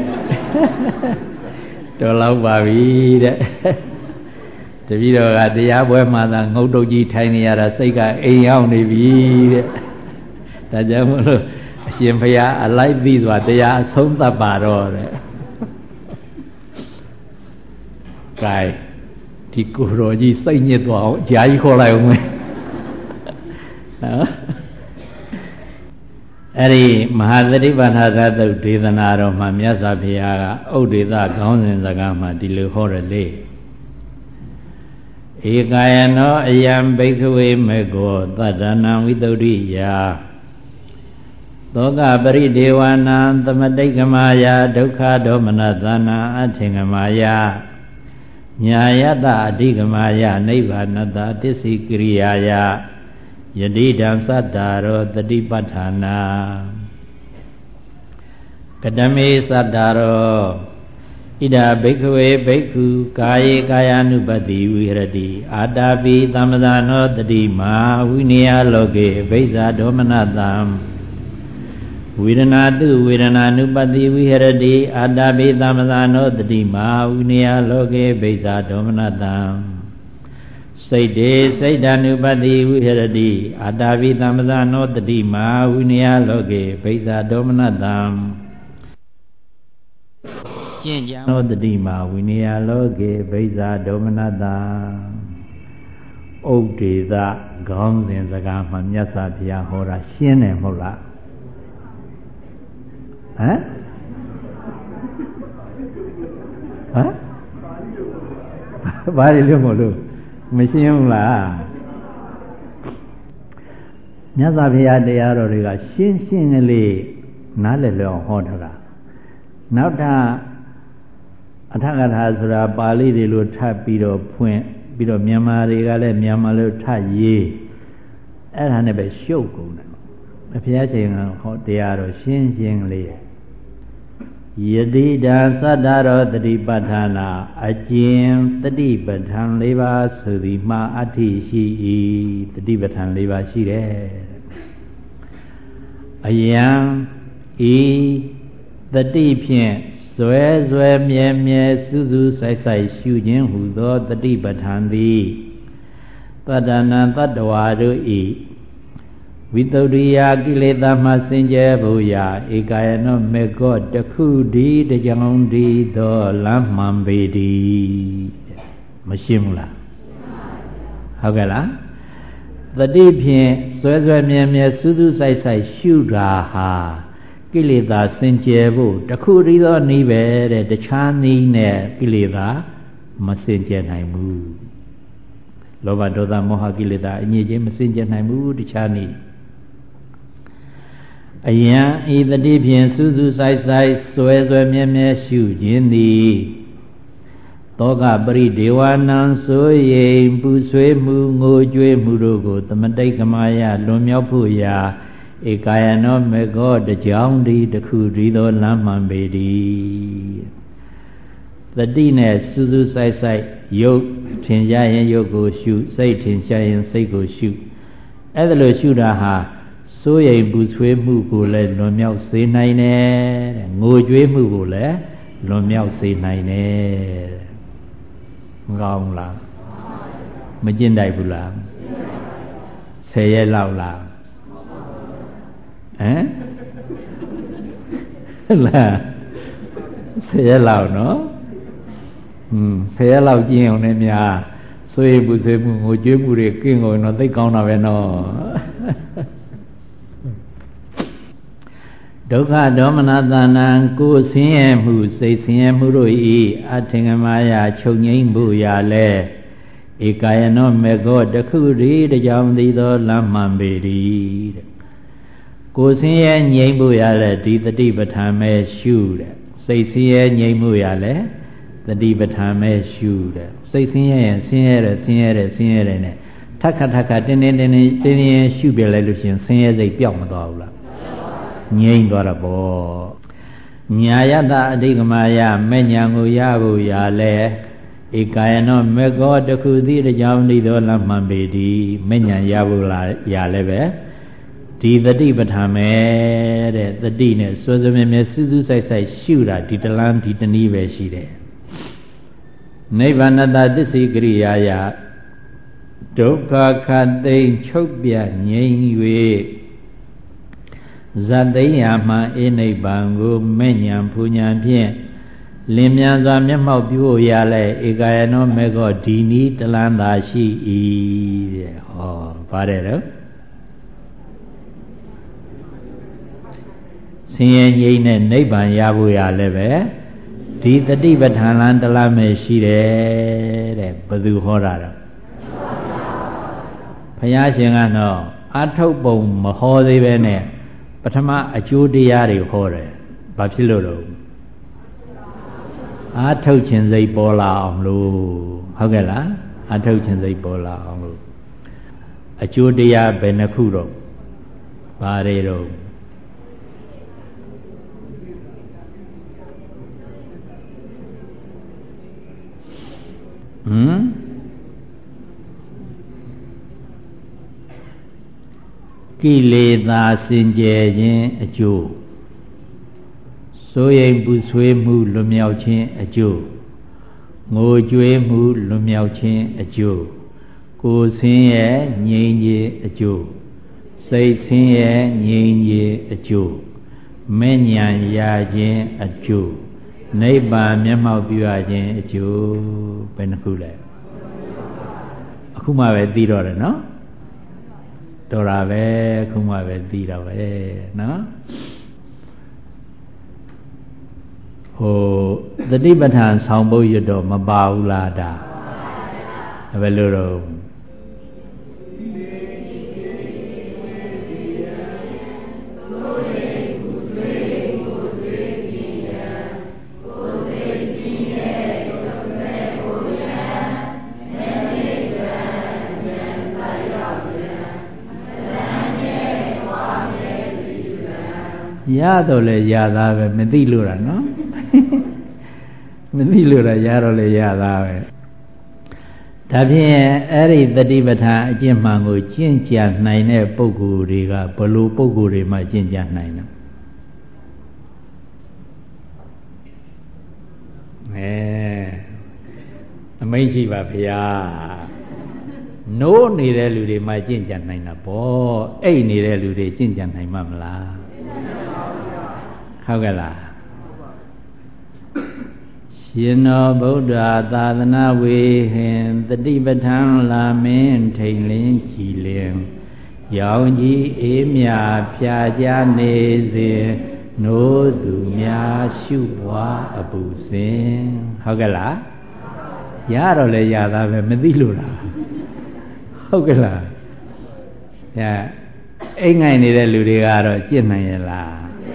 တော်လောက်ပါပြီတဲ့တပည့်တော်ကတရားပွဲမှာသာငုတ်တုတ်ကြီးထိုင်နေရတာစိတ်ကအိမ်ရောက်နေပြီတဲ့ဒါကြောင့်မလို့အရှင်ဘုရားအလိုက်ပြီးစွာတရားအဆုံးသတ်ပါတော့တဲ့ကဲဒီကိုယ်တော်ကြီးစိတ်ညစ်သွားအောင်ဂျာကြီးခေါ်လိုက်အောင်မယ်နော်အဲ့ဒီမဟာသတိပဋ္ဌာန်သုတ်ဒေသနာတော်မှာမြတ်စွာဘုရားကဥဒိသခေါင်းစဉ်စကားမှာဒီလိုဟောတယ်လေဧကာယနောအယံဘိက္ခဝေမေကောသတ္တနံဝိသုဒ္ဓိယာသောကပရိဒေဝနာသမတိကမာယဒုက္ခဒေါမနသနာအထင်ကမာယညာယတအဓိကမာယနိဗ္ဗာနတတစ္ဆိကရိယာယယတိတံသတ္တာရောတတိပဋ္ဌာနာကတမေသတ္တာရောဣဒဘိက္ခဝေဘိက္ခုကာယေကာယ ानु ပတ္တိဝိဟရတိအာတာပိသမ္မဇာနောတတိမာဝိနည်းလောကေဘိဇာဒေါမနတံဝေဒနာတုဝေဒနာ ानु ပတ္တိဝိဟရတိအာတာပိသမ္မဇာနောတတိမာဝိနည်းလောကေဘိဇာဒေါမနတံစိတ်တေစိတ် ानु ပတ္တိဝိဟရတိအာတာပိသမ္မဇာနောတတိမာဝိနည်းလောကေဘိဇာဒေါမနတံကျင့်ကြံသောတတိမာဝိနည်းလောကေဘိဇာဒေါမနတံဥဒေသခေါင်းစဉ်စကားမှာမြတ်စွာဘုရားဟောတာရှင်းတယ်မဟုတ်လားဟမ်ဘာလို့မလို့မရှင်းဘူးလားမြတ်စွာဘုရားတရားတော်တွေကရှင်းရှင်းကလေးနားလည်လျော်ဟောထားတာနောက်ထပ်အထကထာဆိုတာပါဠိတွေလိုထပ်ပြီးတော့ဖွင့်ပြီးတော့မြန်မာတွေကလည်းမြန်မာလိုထပ်ရေးအဲ့ဒါနဲ့ပဲရှုပ်ကုန်တယ်ဘုရားရှင်ကဟောတရားတော်ရှင်းရှင်းကလေးယတိတာသတ္တရောတတိပဋ္ဌာနာအကျဉ်တတိပဋ္ဌာန်၄ပါးဆိုသည်မှာအဋ္ဌိရှိ၏တတိပဋ္ဌာန်၄ပါးရှိတယ်အယံဤတတိဖြင့်ဇွဲဇွဲမြဲမြဲစူးစူးဆိုင်ဆိုင်ရှုခြင်းဟူသောတတိပဋ္ဌာန်သည်တတ္တနာတတ္တဝါတို့ဤဝိတုဒ္ဓိယာကိလေသာမှစင်ကြယ်ဖို့ရာဧကာယနောမေကောတခုဒီတကြောင်ဒီသောလမ်းမှန်ပေသည်မရှင်းဘူးလားဟုတ်ကဲ့လားတတိဖြင့်ဆွဲဆွဲမြဲမြဲစူးစူးဆိုင်ဆိုင်ရှုတာဟာကိလေသာစင်ကြယ်ဖို့တခုဒီသောနည်းပဲတဲ့တခြားနည်းနဲ့ကိလေသာမစင်ကြယ်နိုင်ဘူးလောဘဒေါသမောဟကိလေသာအငြိချင်းမစင်ကြယ်နိုင်ဘူးတခြားနည်းအယံဤတတိဖြင့်စူးစူးဆိုင်ဆိုင်ဆွဲဆွဲမြဲမြဲရှုခြင်းသည်သောကပရိဒေဝနံဆိုရင်ပူဆွေးမှုငိုကြွေးမှုတို့ကိုသမတိတ်ကမာယလွန်မြောက်ဖို့ရာဧကာယနောမေကောတကြောင်ဒီတခုဒီသောလမ်းမှန်ပေသည်တတိနဲ့စူးစူးဆိုင်ဆိုင်ရုပ်ထင်ရှားရင်ရုပ်ကိုရှုစိတ်ထင်ရှားရင်စိတ်ကိုရှုအဲ့ဒါလိုရှုတာဟာစိုးရိမ်ပူဆွေးမှုကိုလည်းလွန်မြောက်စေနိုင်တယ်တဲ့ငိုကြွေးမှုကိုလည်းလွန်မြောက်စေနိုင်တယ်မကောင်းလားမကျင့်တိုက်ဘူးလား10ရက်လောက်လားဟမ်လား10ရက်လောက်နော်10ရက်လောက်ကျင့်အောင်နဲ့များစိုးရိမ်ပူဆွေးမှုငိုကြွေးမှုတွေကင်းကုန်တော့သိကောင်းတာပဲနော်ဒုက္ခဒေါမနသနံကိုဆင်းရဲမှုစိတ်ဆင်းရဲမှုတို့ဤအထင်ကမာယချုပ်ငိမ့်မှုရာလဲဧကာယနောမေကောတခုရီတကြောင်သည်သောလမ်းမှန်ပေသည်တဲ့ကိုဆင်းရဲငြိမ့်မှုရလဲဒီတတိပဋ္ဌာန်ပဲရှုတဲ့စိတ်ဆင်းရဲငြိမ့်မှုရလဲတတိပဋ္ဌာန်ပဲရှုတဲ့စိတ်ဆင်းရဲရင်ဆင်းရဲတယ်ဆင်းရဲတယ်ဆင်းရဲတယ်နဲ့ထက်ခါထက်ခါတင်းရှုပြလိုက်လို့ရှိရင်ဆင်းရဲစိတ်ပျောက်မသွားဘူးလားငြိမ့်သွားတာပေါ့ညာယတအဓိကမာယမဲ့ညာကိုရဖို့ရလဲဧကာယနောမေကောတခုသည်တကြောင်ဤသောလမ်းမှန်ပေသည်မဲ့ညာရဖို့လာရလဲပဲဒီတတိပဋ္ဌာန်ပဲတဲ့တတိနဲ့စွဲစွဲမြဲမြဲစူးစူးဆိုင်ဆိုင်ရှုတာဒီတလန်းဒီတနည်းပဲရှိတယ်နိဗ္ဗာနတသစ္စေကရိယာယဒုက္ခခတ်သိမ်းချုပ်ပြငြိမ်း၍ဇတ်သိမ်းရာမှအိနိဗ္ဗာန်ကိုမဲ့ညာဖူညာဖြင့်လင်းမြန်စွာမျက်မှောက်ပြုရလဲဧကာယနောမေကောဒီနီတလန်းသာရှိ၏တဲ့ဟောပါတယ်တော့ဆင်းရဲငြိမ်းတဲ့နိဗ္ဗာန်ရဖို့ရလဲပဲဒီတတိပဋ္ဌာန်လမ်းတလမ်းပဲရှိတယ်တဲ့ဘယ်သူဟောတာတော့ဘုရားရှင်ကတော့အထုတ်ပုံမဟောသေးပဲနဲ့ပထမအကျိုးတရားတွေဟောတယ်ဘာဖြစ်လို့လဲအာထုတ်ခြင်းစိတ်ပေါ်လာအောင်လို့ဟုတ်ကဲ့လားအာထုတ်ခြင်းစိတ်ပေါ်လာအောင်လို့အကျိုးတရားဘယ်နှခုတော့ဘာတွေတော့ကိလေသာစင်ကြယ်ခြင်းအကျိုးစိုးရိမ်ပူဆွေးမှုလွန်မြောက်ခြင်းအကျိုးငိုကြွေးမှုလွန်မြောက်ခြင်းအကျိုးကိုယ်ဆင်းရဲငြိမ်းခြင်းအကျိုးစိတ်ဆင်းရဲငြိမ်းခြင်းအကျိုးမဲ့ဉာဏ်ရခြင်းအကျိုးနိဗ္ဗာန်မျက်မှောက်ပြုရခြင်းအကျိုးဘယ်နှခုလဲအခုမှပဲသိတော့တယ်နော်တော်တာပဲခုမှပဲသိတော့ပဲနော်ဟိုတတိပဋ္ဌာန်ဆောင်ဖို့ရတော့မပါဘူးလားဒါဘယ်လိုတော့ရတော့လေရသားပဲမသိလို့တာနော်မသိလို့တာရတော့လေရသားပဲဒါဖြင့်အဲ့ဒီတတိပဋ္ဌာန်အကျင့်မှန်ကိုကျင့်ကြံနိုင်တဲ့ပုဂ္ဂိုလ်တွေကဘလို့ပုဂ္ဂိုလ်တွေမှကျင့်ကြံနိုင်တယ်အမိန့်ရှိပါဗျာနိုးနေတဲ့လူတွေမှကျင့်ကြံနိုင်တာပေါ့အိတ်နေတဲ့လူတွေကျင့်ကြံနိုင်မှာမလားဟုတ်ကဲ့လားရှင်တော်ဗုဒ္ဓသာသနာဝေဟင်တတိပဋ္ဌာန်လာမင်းထိန်လင်းကြည်လင်ရောင်ကြီးအေးမြဖြာကြနေစဉ်နိုးသူများရှုပွားအပူစင်ဟုတ်ကဲ့လားရတော့လေရသားပဲမသိလို့လားဟုတ်ကဲ့လားအိမ်ငိုင်နေတဲ့လူတွေကတော့ကျင့်နိုင်ရဲ့လား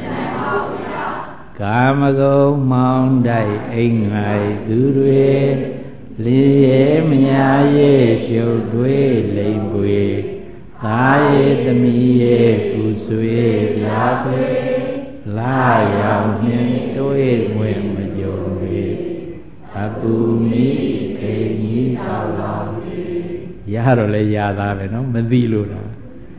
ကာမဂုဏ်မောင်းတိုက်အိမ်ငိုင်သူတွေလင်းရဲမညာရဲ့ရှုပ်တွေးလိမ်ပွေသာရဲ့သမီးရဲ့ကုဆွေပြားပွေလာရောက်နှင်းတွေးဝင်မကြုံပေအပူမီအိမ်ကြီးသာလောင်ရတော့လေရသားပဲနော်မသိလို့လား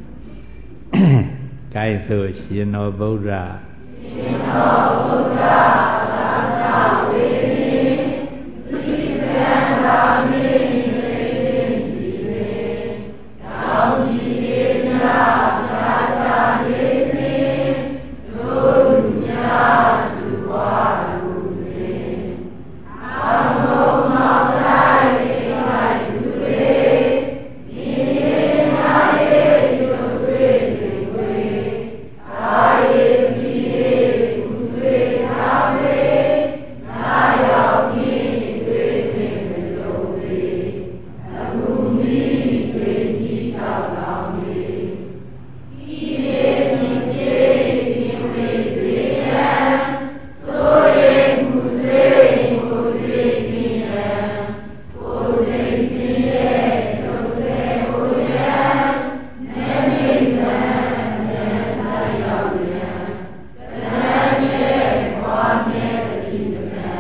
ကိုင်းဆိုရှင်တော်ဗုဒ္ဓရှင်တော်ဗုဒ္ဓသာသနာဝေဒီသံဃာမိရေဒီရေတောင်းဒီရေနာသာသာရေဒီတို့ညာသူဝါလူစေအာမောမောတိုင်းဒီမိုက်သူရေဒီရေနာရေသူတွေဒီဝေအာရေဒီရေသူတွေသာဝေနာယောဒီတွေတွေမလို့ရေအမှုမီတွေကြီးတောက်လောင်ရေဒီရေဒီရေဒီဝေဒီရန်ဆိုရေမှုစေမှုစေဒီရန်ကိုယ်စိတ်ဒီရေတို့စေဟိုရန်နေနေသံနေသာရောက်ရန်သံရဲ့ဘွားမြဲတိပကံ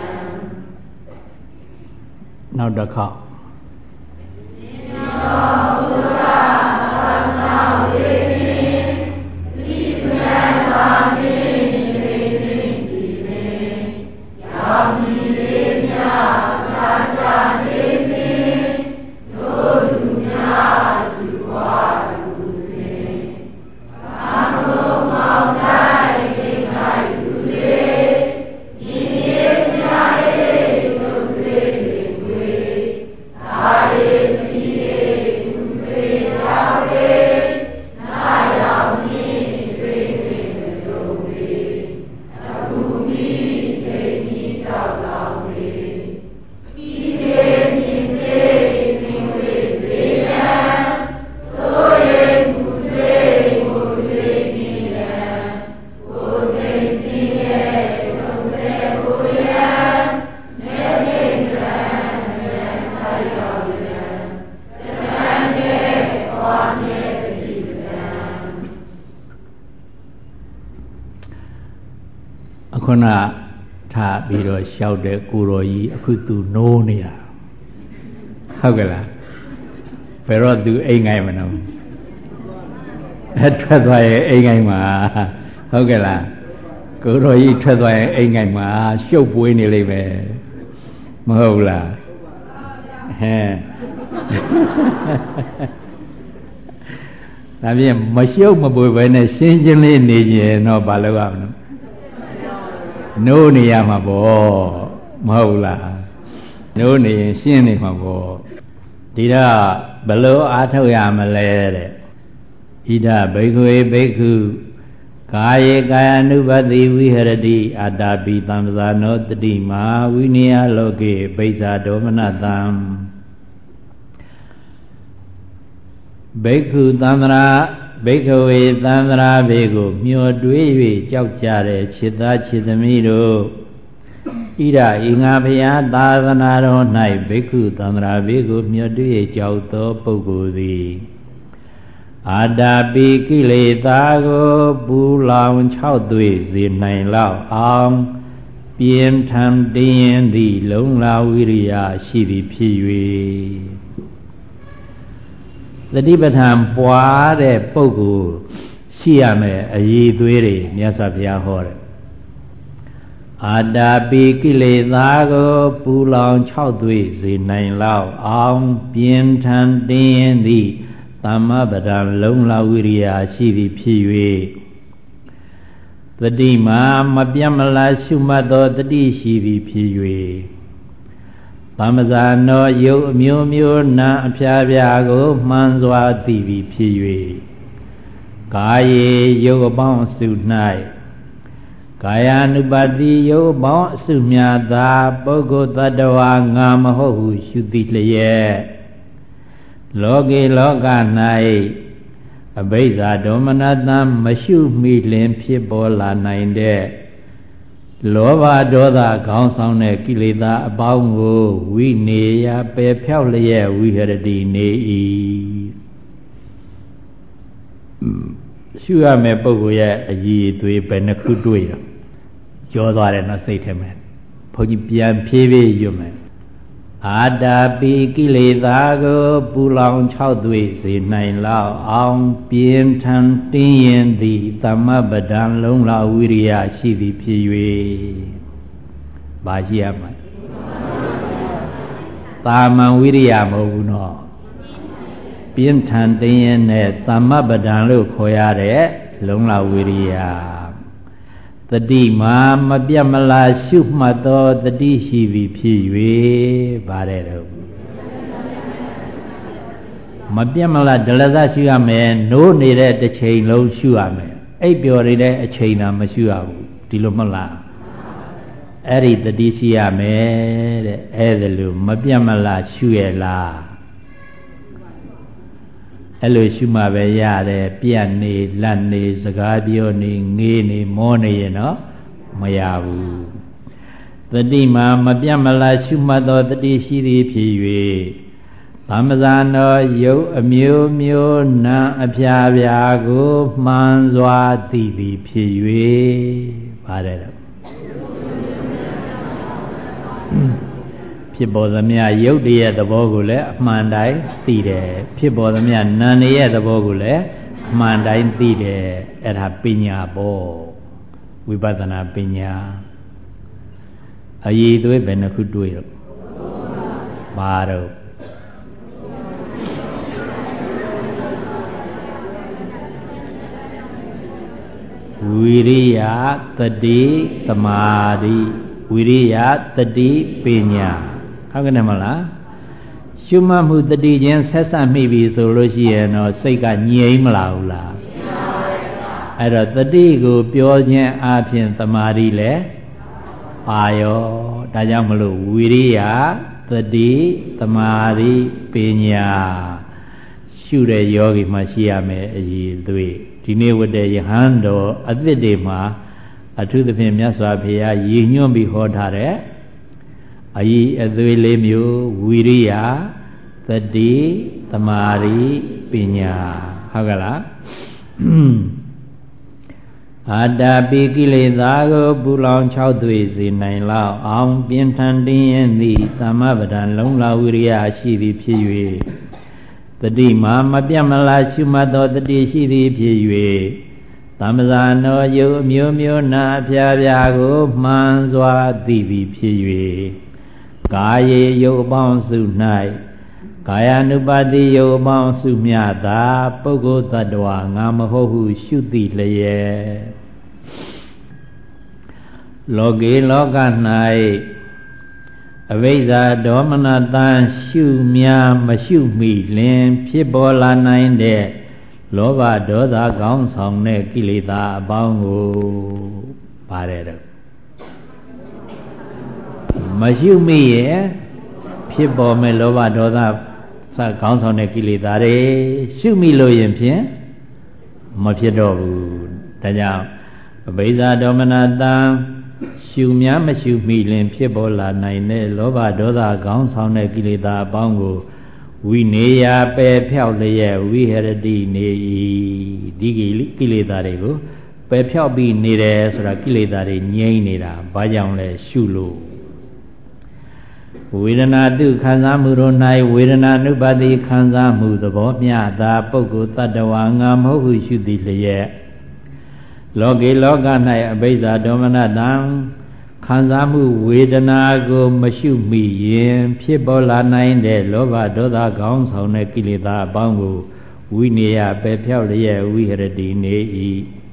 နောက်တစ်ခေါက်ခုနထားပြီးတော့လျှောက်တဲ့ကိုတော်ကြီးအခုသူနိုးနေတာဟုတ်ကဲ့လားဘယ်တော့သူအိမ်ငိုင်းမနော်ထွက်သွားရင်အိမ်ငိုင်းမှာဟုတ်ကဲ့လားကိုတော်ကြီးထွက်သွားရင်အိမ်ငိုင်းမှာရှုပ်ပွေးနေလိမ့်မယ်မဟုတ်လားဟဲ့ဒါပြင်မရှုပ်မပွေးပဲနဲ့ရှင်းရှင်းလေးနေကြတော့ဘာလို့ရမလဲနိုးနေရမှာပေါ့မဟုတ်လားနိုးနေရင်ရှင်းနေမှာပေါ့ဒီတော့ဘလို့အားထုတ်ရမလဲတဲ့ဣဒဘိက္ခွေဘိက္ခုကာယေကာယ ानु ပတိဝိဟရတိအတ္တပိသံသနောတတိမာဝိနည်းလောကေပိစ္ဆာဒေါမနတံဘိက္ခုသံဃာဘိက္ခဝေသံဃာဘေကိုမျှော်တွေး၍ကြောက်ကြတဲ့ခြေသားခြေသမီးတို့ဣဒဤငါဘုရားသာသနာတော်၌ဘိက္ခုသံဃာဘေကိုမျှော်တွေး၍ကြောက်သောပုဂ္ဂိုလ်သည်အာတာပိကိလေသာကိုပူလောင်၆သွေ့စေနိုင်လောက်အောင်ပြင်းထန်တင်းရင်သည့်လုံလာဝိရိယရှိသည်ဖြစ်၍သတိပဋ္ဌာန်ပွားတဲ့ပုဂ္ဂိုလ်ရှိရမယ်အည်သွေးတွေမြတ်စွာဘုရားဟောတယ်အာတာပိကိလေသာကိုပူလောင်၆သွေ့စေနိုင်လောက်အောင်ပြင်းထန်တင်းရင်သည့်သမ္မပဒံလုံလဝိရိယရှိသည်ဖြစ်၍တတိမာမပြတ်မလားရှုမှတ်သောတတိရှိသည်ဖြစ်၍သမ္မဇာနောယုတ်အမျိုးမျိုးနာအဖျားဖျားကိုမှန်စွာသိသည်ဖြစ်၍ကာယေယုတ်အပေါင်းအစု၌ကာယ ानु ပါတိယုတ်အပေါင်းအစုများသာပုဂ္ဂိုလ်တ attva ငါမဟုတ်ဟုရှုသိလျက်လောကေလောက၌အဘိဇာဒေါမနတံမရှုမိလင်ဖြစ်ပေါ်လာနိုင်တဲ့လောဘဒေါသခေါင်းဆောင်တဲ့ကိလေသာအပေါင်းကိုဝိနေယပယ်ဖြောက်လျက်ဝိဟရတိနေ၏ရှုရမယ့်ပုဂ္ဂိုလ်ရဲ့အည်အသွေးပဲနှစ်ခုတွေ့ရကြောသွားတယ်နော်စိတ်ထဲမှာဘုန်းကြီးပြန်ဖြည်းဖြည်းရွတ်မယ်အာတာပိကိလေသာကိုပူလောင်၆သွေ့စေနိုင်လောက်အောင်ပြင်းထန်တင်းရင်သည်သမ္မပဒံလုံလဝိရိယရှိသည်ဖြစ်၍ဘာရှိရမှာသာမန်ဝိရိယမဟုတ်ဘူးနော်ပြင်းထန်တင်းရင်နဲ့သမ္မပဒံလို့ခေါ်ရတဲ့လုံလဝိရိယတတိမာမပြတ်မလားရှုမှတ်သောတတိရှိသည်ဖြစ်၍ဗါတဲ့တော့မပြတ်မလားဒလသရှုရမယ်နိုးနေတဲ့တစ်ချိန်လုံးရှုရမယ်အိပ်ပျော်နေတဲ့အချိန်သာမရှုရဘူးဒီလိုမဟုတ်လားအဲ့ဒီတတိရှိရမယ်တဲ့အဲ့ဒါလို့မပြတ်မလားရှုရလားအဲ့လိုရှုမှပဲရတယ်ပြတ်နေလက်နေစကားပြောနေငေးနေမောနေရင်တော့မရဘူးတတိမှာမပြတ်မလားရှုမှတ်သောတတိရှိသည်ဖြစ်၍သမ္မဇာနောယုတ်အမျိုးမျိုးနာအဖျားဖျားကိုမှန်စွာသိသည်ဖြစ်၍ပါတယ်တော့ဖြစ်ပေါ်သမျှယုတ်တည်းရဲ့သဘောကိုလည်းအမှန်တိုင်းသိတယ်ဖြစ်ပေါ်သမျှနာမ်ရဲ့သဘောကိုလည်းအမှန်တိုင်းသိတယ်အဲ့ဒါပညာပေါ့ဝိပဿနာပညာအည်သွေးပဲနှစ်ခုတွေ့တော့ပါတော့ဝိရိယတတိသမာဓိဝိရိယတတိပညာဟုတ်ကဲ့မလားရှုမှတ်မှုတတိချင်းဆက်ဆက်မိပြီဆိုလို့ရှိရင်တော့စိတ်ကငြိမ်မလာဘူးလားအဲ့တော့တတိကိုပြောခြင်းအပြင်သမာဓိလည်းပါရောဒါကြောင့်မလို့ဝိရိယတတိသမာဓိပညာရှုတဲ့ယောဂီမှာရှိရမယ်အည်သွေးဒီနေ့ဝတ်တဲ့ယဟန်တော်အသစ်တွေမှာအထူးသဖြင့်မြတ်စွာဘုရားရည်ညွှန်းပြီးဟောထားတဲ့အည်အသွေးလေးမျိုးဝိရိယသတိသမာဓိပညာဟုတ်ကလားအာတာပိကိလေသာကိုပူလောင်၆သွေ့စေနိုင်လောက်အောင်ပြင်းထန်တင်းရင်သည့်သမ္မပဒံလုံလဝိရိယရှိသည်ဖြစ်၍တတိမာမပြတ်မလားရှုမှတ်သောတတိရှိသည်ဖြစ်၍သမ္မဇာနောယုတ်အမျိုးမျိုးနာအဖျားဖျားကိုမှန်စွာသိသည်ဖြစ်၍ကာယေယုတ်အပေါင်းစု၌ကာယ ानु ပါတိယုတ်အပေါင်းစုမြတ်သာပုဂ္ဂိုလ်တ attva ငါမဟုတ်ဟုရှုသိလျက်လောကေလောက၌အဝိဇ္ဇာဒေါမနတံရှုများမရှုမိလင်ဖြစ်ပေါ်လာနိုင်တဲ့လောဘဒေါသကောင်းဆောင်တဲ့ကိလေသာအပေါင်းကိုပါတယ်တော့မရှုမိရဲ့ဖြစ်ပေါ်မဲ့လောဘဒေါသစကောင်းဆောင်တဲ့ကိလေသာတွေရှုမိလို့ရင်ဖြင့်မဖြစ်တော့ဘူးဒါကြောင့်အဘိဇာဒေါမနတံရှုများမရှုမိလင်ဖြစ်ပေါ်လာနိုင်တဲ့လောဘဒေါသကောင်းဆောင်တဲ့ကိလေသာအပေါင်းကိုဝဝိနေယပယ်ဖြောက်လျက်ဝိဟရတိနေ၏ဒီကိလေသာတွေကိုပယ်ဖြောက်ပြီးနေတယ်ဆိုတာကိလေသာတွေငြိမ့်နေတာဘာကြောင့်လဲရှုလို့ဝေဒနာတုခံစားမှုတို့၌ဝေဒနာနုပါတိခံစားမှုသဘောမျှသာပုဂ္ဂိုလ်တ attva ငါမဟုတ်ဟုရှုသည်လျက်လောကေလောက၌အဘိဇ္ဇာဒေါမနတံခံစားမှုဝေဒနာကိုမရှုမိရင်ဖြစ်ပေါ်လာနိုင်တဲ့လောဘဒေါသခေါင်းဆောင်တဲ့ကိလေသာအပေါင်းကိုဝိနေယပယ်ဖြောက်လျက်ဝိဟရတိနေ၏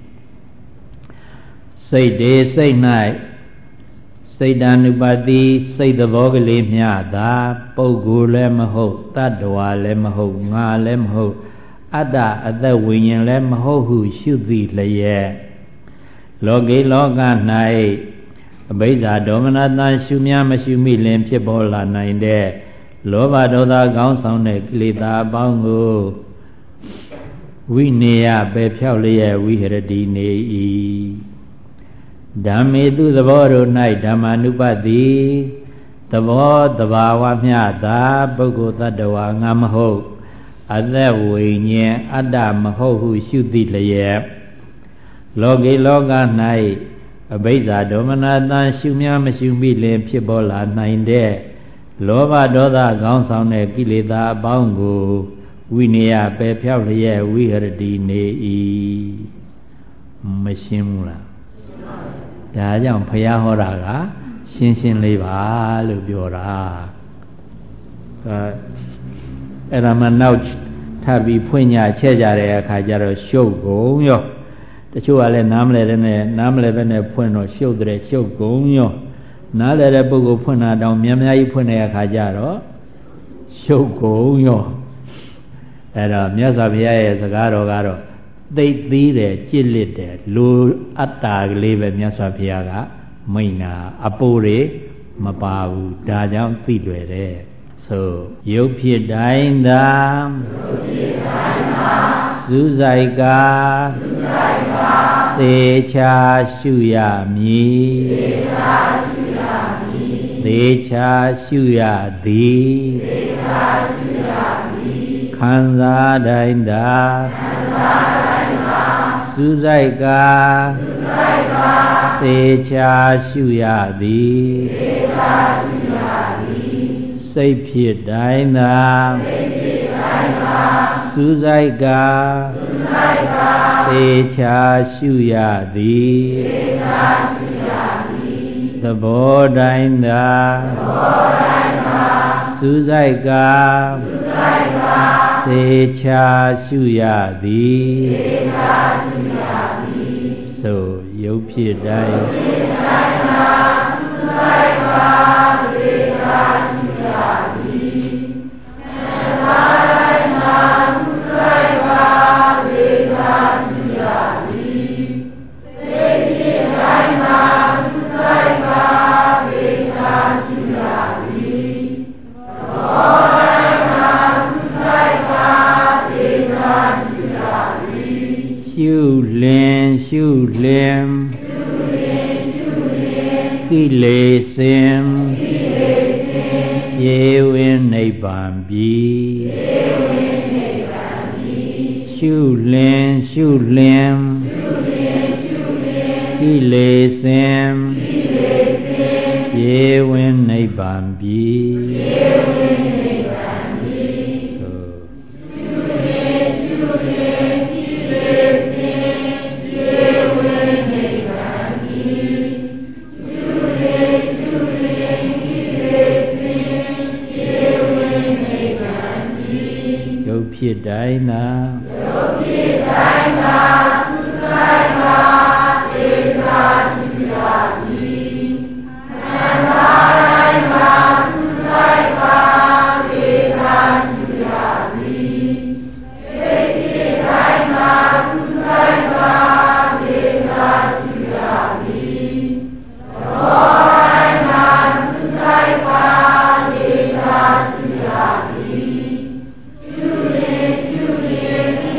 စိတ်တွေစိတ်၌စိတ်တ ानु ပါတိစိတ်သဘောကလေးမျှသာပုဂ္ဂိုလ်လည်းမဟုတ်တ attva လည်းမဟုတ်ငါလည်းမဟုတ်အတ္တအသက်ဝိညာဉ်လည်းမဟုတ်ဟုရှုသည်လျက်လောကေလောက၌အဘိဇ္ဇာဒေါမနတံရှုများမရှုမိလင်ဖြစ်ပေါ်လာနိုင်တဲ့လောဘဒေါသခေါင်းဆောင်တဲ့ကိလေသာအပေါင်းကိုဝိနေယပယ်ဖြောက်လျက်ဝိဟရတိနေ၏ဓမ္မေသူသဘောတို့၌ဓမ္မာနုပတိသဘောတဘာဝမျှသာပုဂ္ဂိုလ်တ attva ငါမဟုတ်အသက်ဝိညာဉ်အတ္တမဟုတ်ဟုရှုသည်လျက်လောကေလောက၌အဘိဇ္ဇာဒေါမနတံရှုများမရှုမိလင်ဖြစ်ပေါ်လာနိုင်တဲ့လောဘဒေါသခေါင်းဆောင်တဲ့ကိလေသာအပေါင်းကိုဝိနေယပယ်ဖြောက်လျက်ဝိဟရတိနေ၏မရှင်းဘူးလားဒါကြောင့်ဘုရားဟောတာကရှင်းရှင်းလေးပါလို့ပြောတာအဲ့ဒါမှနောက်ထပ်ပြီးဖွင့်ညချဲ့ကြတဲ့အခါကျတော့ရှုပ်ကုန်ရောတချို့ကလည်းနားမလဲတဲ့နဲ့နားမလဲပဲနဲ့ဖွင့်တော့ရှုပ်တဲ့ရှုပ်ကုန်ရောနားလဲတဲ့ပုဂ္ဂိုလ်ဖွင့်တာတောင်များများကြီးဖွင့်တဲ့အခါကျတော့ရှုပ်ကုန်ရောအဲ့တော့မြတ်စွာဘုရားရဲ့စကားတော်ကတော့သိသိတယ်ကြည်လစ်တယ်လူအတ္တကလေးပဲမြတ်စွာဘုရားကမိန့်တာအပိုးတွေမပါဘူးဒါကြောင့်သိတွေ့တယ်ဆိုရုပ်ဖြစ်တိုင်းသာစူးစိုက်ကသေချာရှုရမည်သေချာရှုရသည်ခံစားတိုင်းသာစူးစိုက်ကသေချာရှုရသည်စိတ်ဖြစ်တိုင်းသာစူးစိုက်ကသေချာရှုရသည်သဘောတိုင်းသာစူးစိုက်ကသေချာရှုရသည်ဆိုရုပ်ဖြစ်တိုင်းရှုလင်ကိလေစင်ယေဝိနိဗ္ဗာန်ပြီရှုလင်ကိလေစင်ယေဝိနိဗ္ဗာန်ပြီဖြစ်တိုင်းသာသုဆိုင်ပါသေသာရှိရသည်သံသာတိုင်းပါသုဆိုင်ပါသေသာရှိရသည်သိဖြစ်တိုင်းပါသုဆိုင်ပါသေသာရှိရသည်သောတိုင်းပါသုဆိုင်ပါသေသာရှိရသည်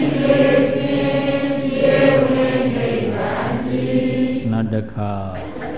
နောက်တစ်ခါ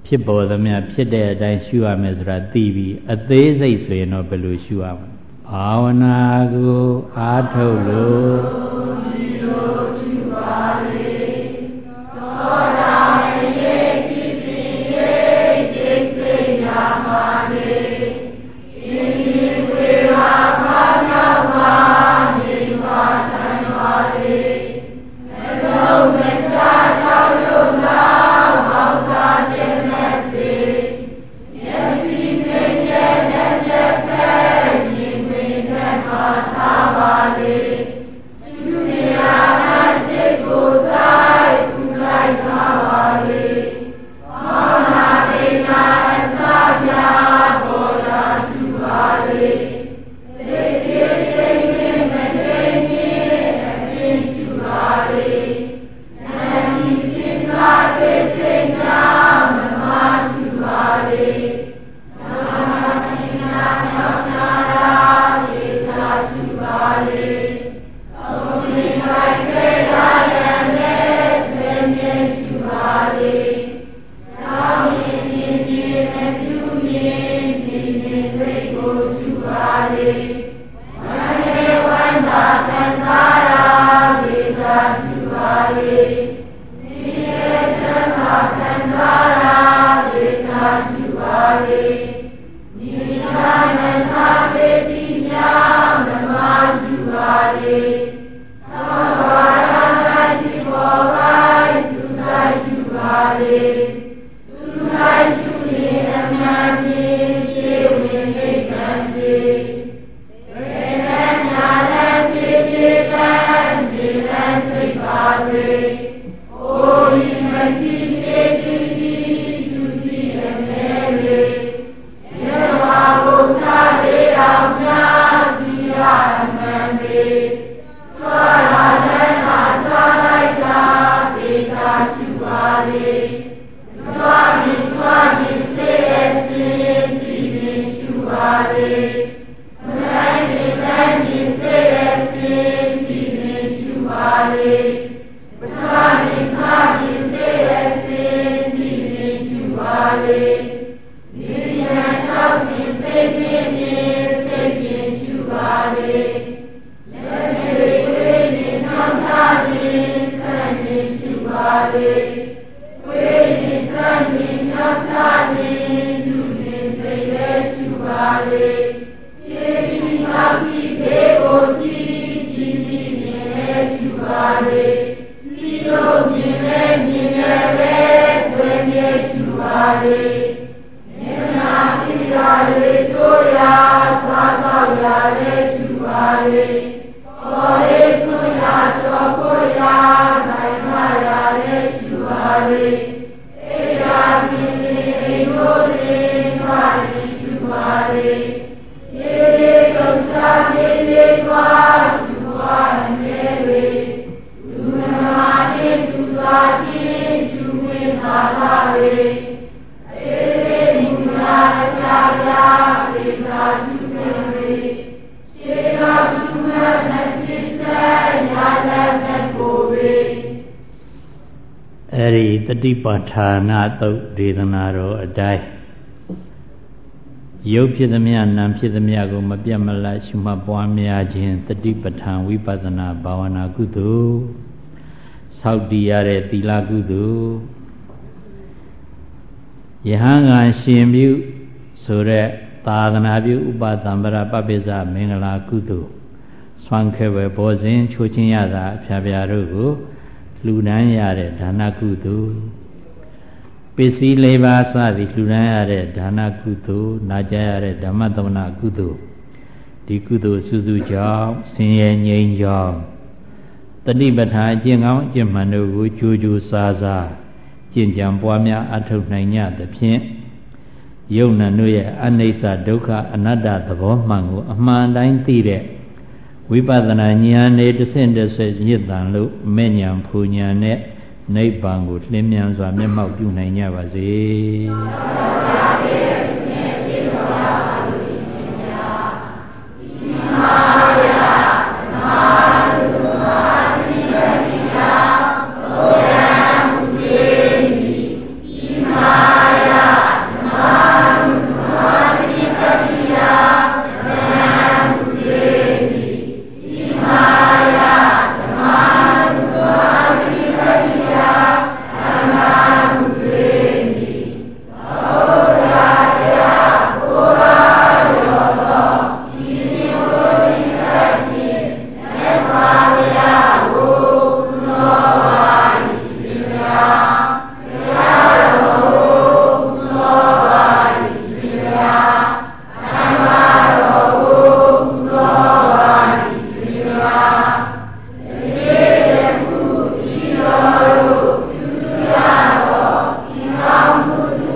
ဖြစ်ပေါ်သမျှဖြစ်တဲ့အတိုင်းရှုရမယ်ဆိုတာသိပြီးအသေးစိတ်ဆိုရင်တော့ဘယ်လိုရှုရမလဲဘာဝနာကိုအားထုတ်လို့ဒီလိုရှုပါလေသောတာယေတိပိယေတိစေယမာလေဣတိဝေဟာဘာနာဘာနိဗ္ဗာန်ပါလေအလုံးမသာသောယုံနာဘောဓာတေမသေယတိမေယလက်ချက်ပဲညီဝေဓမ္မသာပါလေသုနေရာနာစိတ်ကိုဆိုင်ကုလိုက်သာပါလေဘောနာဒေနာအစာပြဘောနာသူပါလေသေသေသေမသေနေအသိသူပါလေနာတိသင်္ကာသေသေနာမမသူပါလေနာတိနာနာနာသေသာသူပါလေအုံးဒီခိုင်သေလာရတဲ့သေမြဲသူပါလေသာမင်းကြီးကြီးမပြုမြင်ဒီနေစိတ်ကိုသူပါလေဝန္ဒေဝန္တာသံသာရာသေသာသူပါလေဒီရဲ့သံသာသံသာရာသေသာသူပါလေဒီနာနသာပေတိညာမမသူပါလေသာဘာရာတိဘောဂိုင်းသူသာသူပါလေသူသာသူရဲ့အမြတ်ကြီးပြေဝင်နေကံပြေသေနညာလည်းပြေပြေကံပြေလည်းသိပါလေအိုဒီမတိတေတိသူစီအမဲလေယေဝါဘုရားရေအောင်ညာစီရအမှန်လေသွားလာလည်းမသွားလိုက်တာဒေတာသူပါလေသွားပြီးစေစေဒီဒီသူပါလေမလိုက်တဲ့တိုင်းစေစေဒီဒီသူပါလေသွားပြီးစေစေဒီဒီသူပါလေဒီရန်တော့စေစေစေဒီသူပါလေလက်တွေဝေးနေနောက်သားခြင်းဆန်းနေသူပါလေဝေးနေဆန်းနေနောက်သားခြင်းသူနေစေရဲ့သူပါလေခြေဒီပါပြီဘေကိုကြည်ကြည်မြင်ရဲ့သူပါလေဒီလိုမြင်ရဲ့ပဲသွေးရဲ့သူပါလေဉာဏ်တိရာလေတို့ရာသာသာရာလေသူပါလေဟောလေသူရာသောကိုရာနိုင်မာရာလေသူပါလေအေရာပိနေအိမိုးလေမာရီသူပါလေယေရေကုသနေလေပါသူပါနေလေလူနာတိသူသာတိသူဝိသာလာလေအေရေမူနာအကြာရာသေသာသူလေခြေတော်သူမနဲ့စိတ်ဆက်ရာလည်းကိုပဲအဲ့ဒီတတိပဋ္ဌာနာသုတ်ဒေသနာတော်အတိုင်းရုပ်ဖြစ်သမျှနာမ်ဖြစ်သမျှကိုမပြတ်မလတ်ရှုမှတ်ပွားများခြင်းတတိပဋ္ဌာန်ဝိပဿနာဘာဝနာကုသိုလ်ဆောက်တည်ရတဲ့သီလကုသိုလ်ယဟန်ကရှင်ပြုဆိုတဲ့သာသနာပြုဥပသံဗရပပိစ္ဆမင်္ဂလာကုသိုလ်ဆွမ်းခဲပဲဘောဇင်ချိုးချင်းရတာအဖျားဖျားတို့ကိုလှူဒန်းရတဲ့ဒါနကုသိုလ်ပစ္စည်း၄ပါးစသည်လှူဒန်းရတဲ့ဒါနကုသိုလ်နာကြားရတဲ့ဓမ္မသမဏကုသိုလ်ဒီကုသိုလ်စုစုကြောင့်ဆင်းရဲငြိမ်းချမ်းတတိပဋ္ဌာန်အကျင့်ကောင်းအကျင့်မှန်တို့ကိုကြိုးကြိုးစားစားကျင့်ကြံပွားများအထောက်နိုင်ကြသဖြင့်ယုံနာတို့ရဲ့အနိစ္စဒုက္ခအနတ္တသဘောမှန်ကိုအမှန်တိုင်းသိတဲ့ဝိပဿနာဉာဏ်နဲ့တစ်ဆင့်တစ်ဆင့်ညစ်တန်လို့မဲ့ဉာဏ်ဖူဉာဏ်နဲ့နိဗ္ဗာန်ကိုလင်းမြန်စွာမျက်မှောက်ပြုနိုင်ကြပါစေ။ဝေ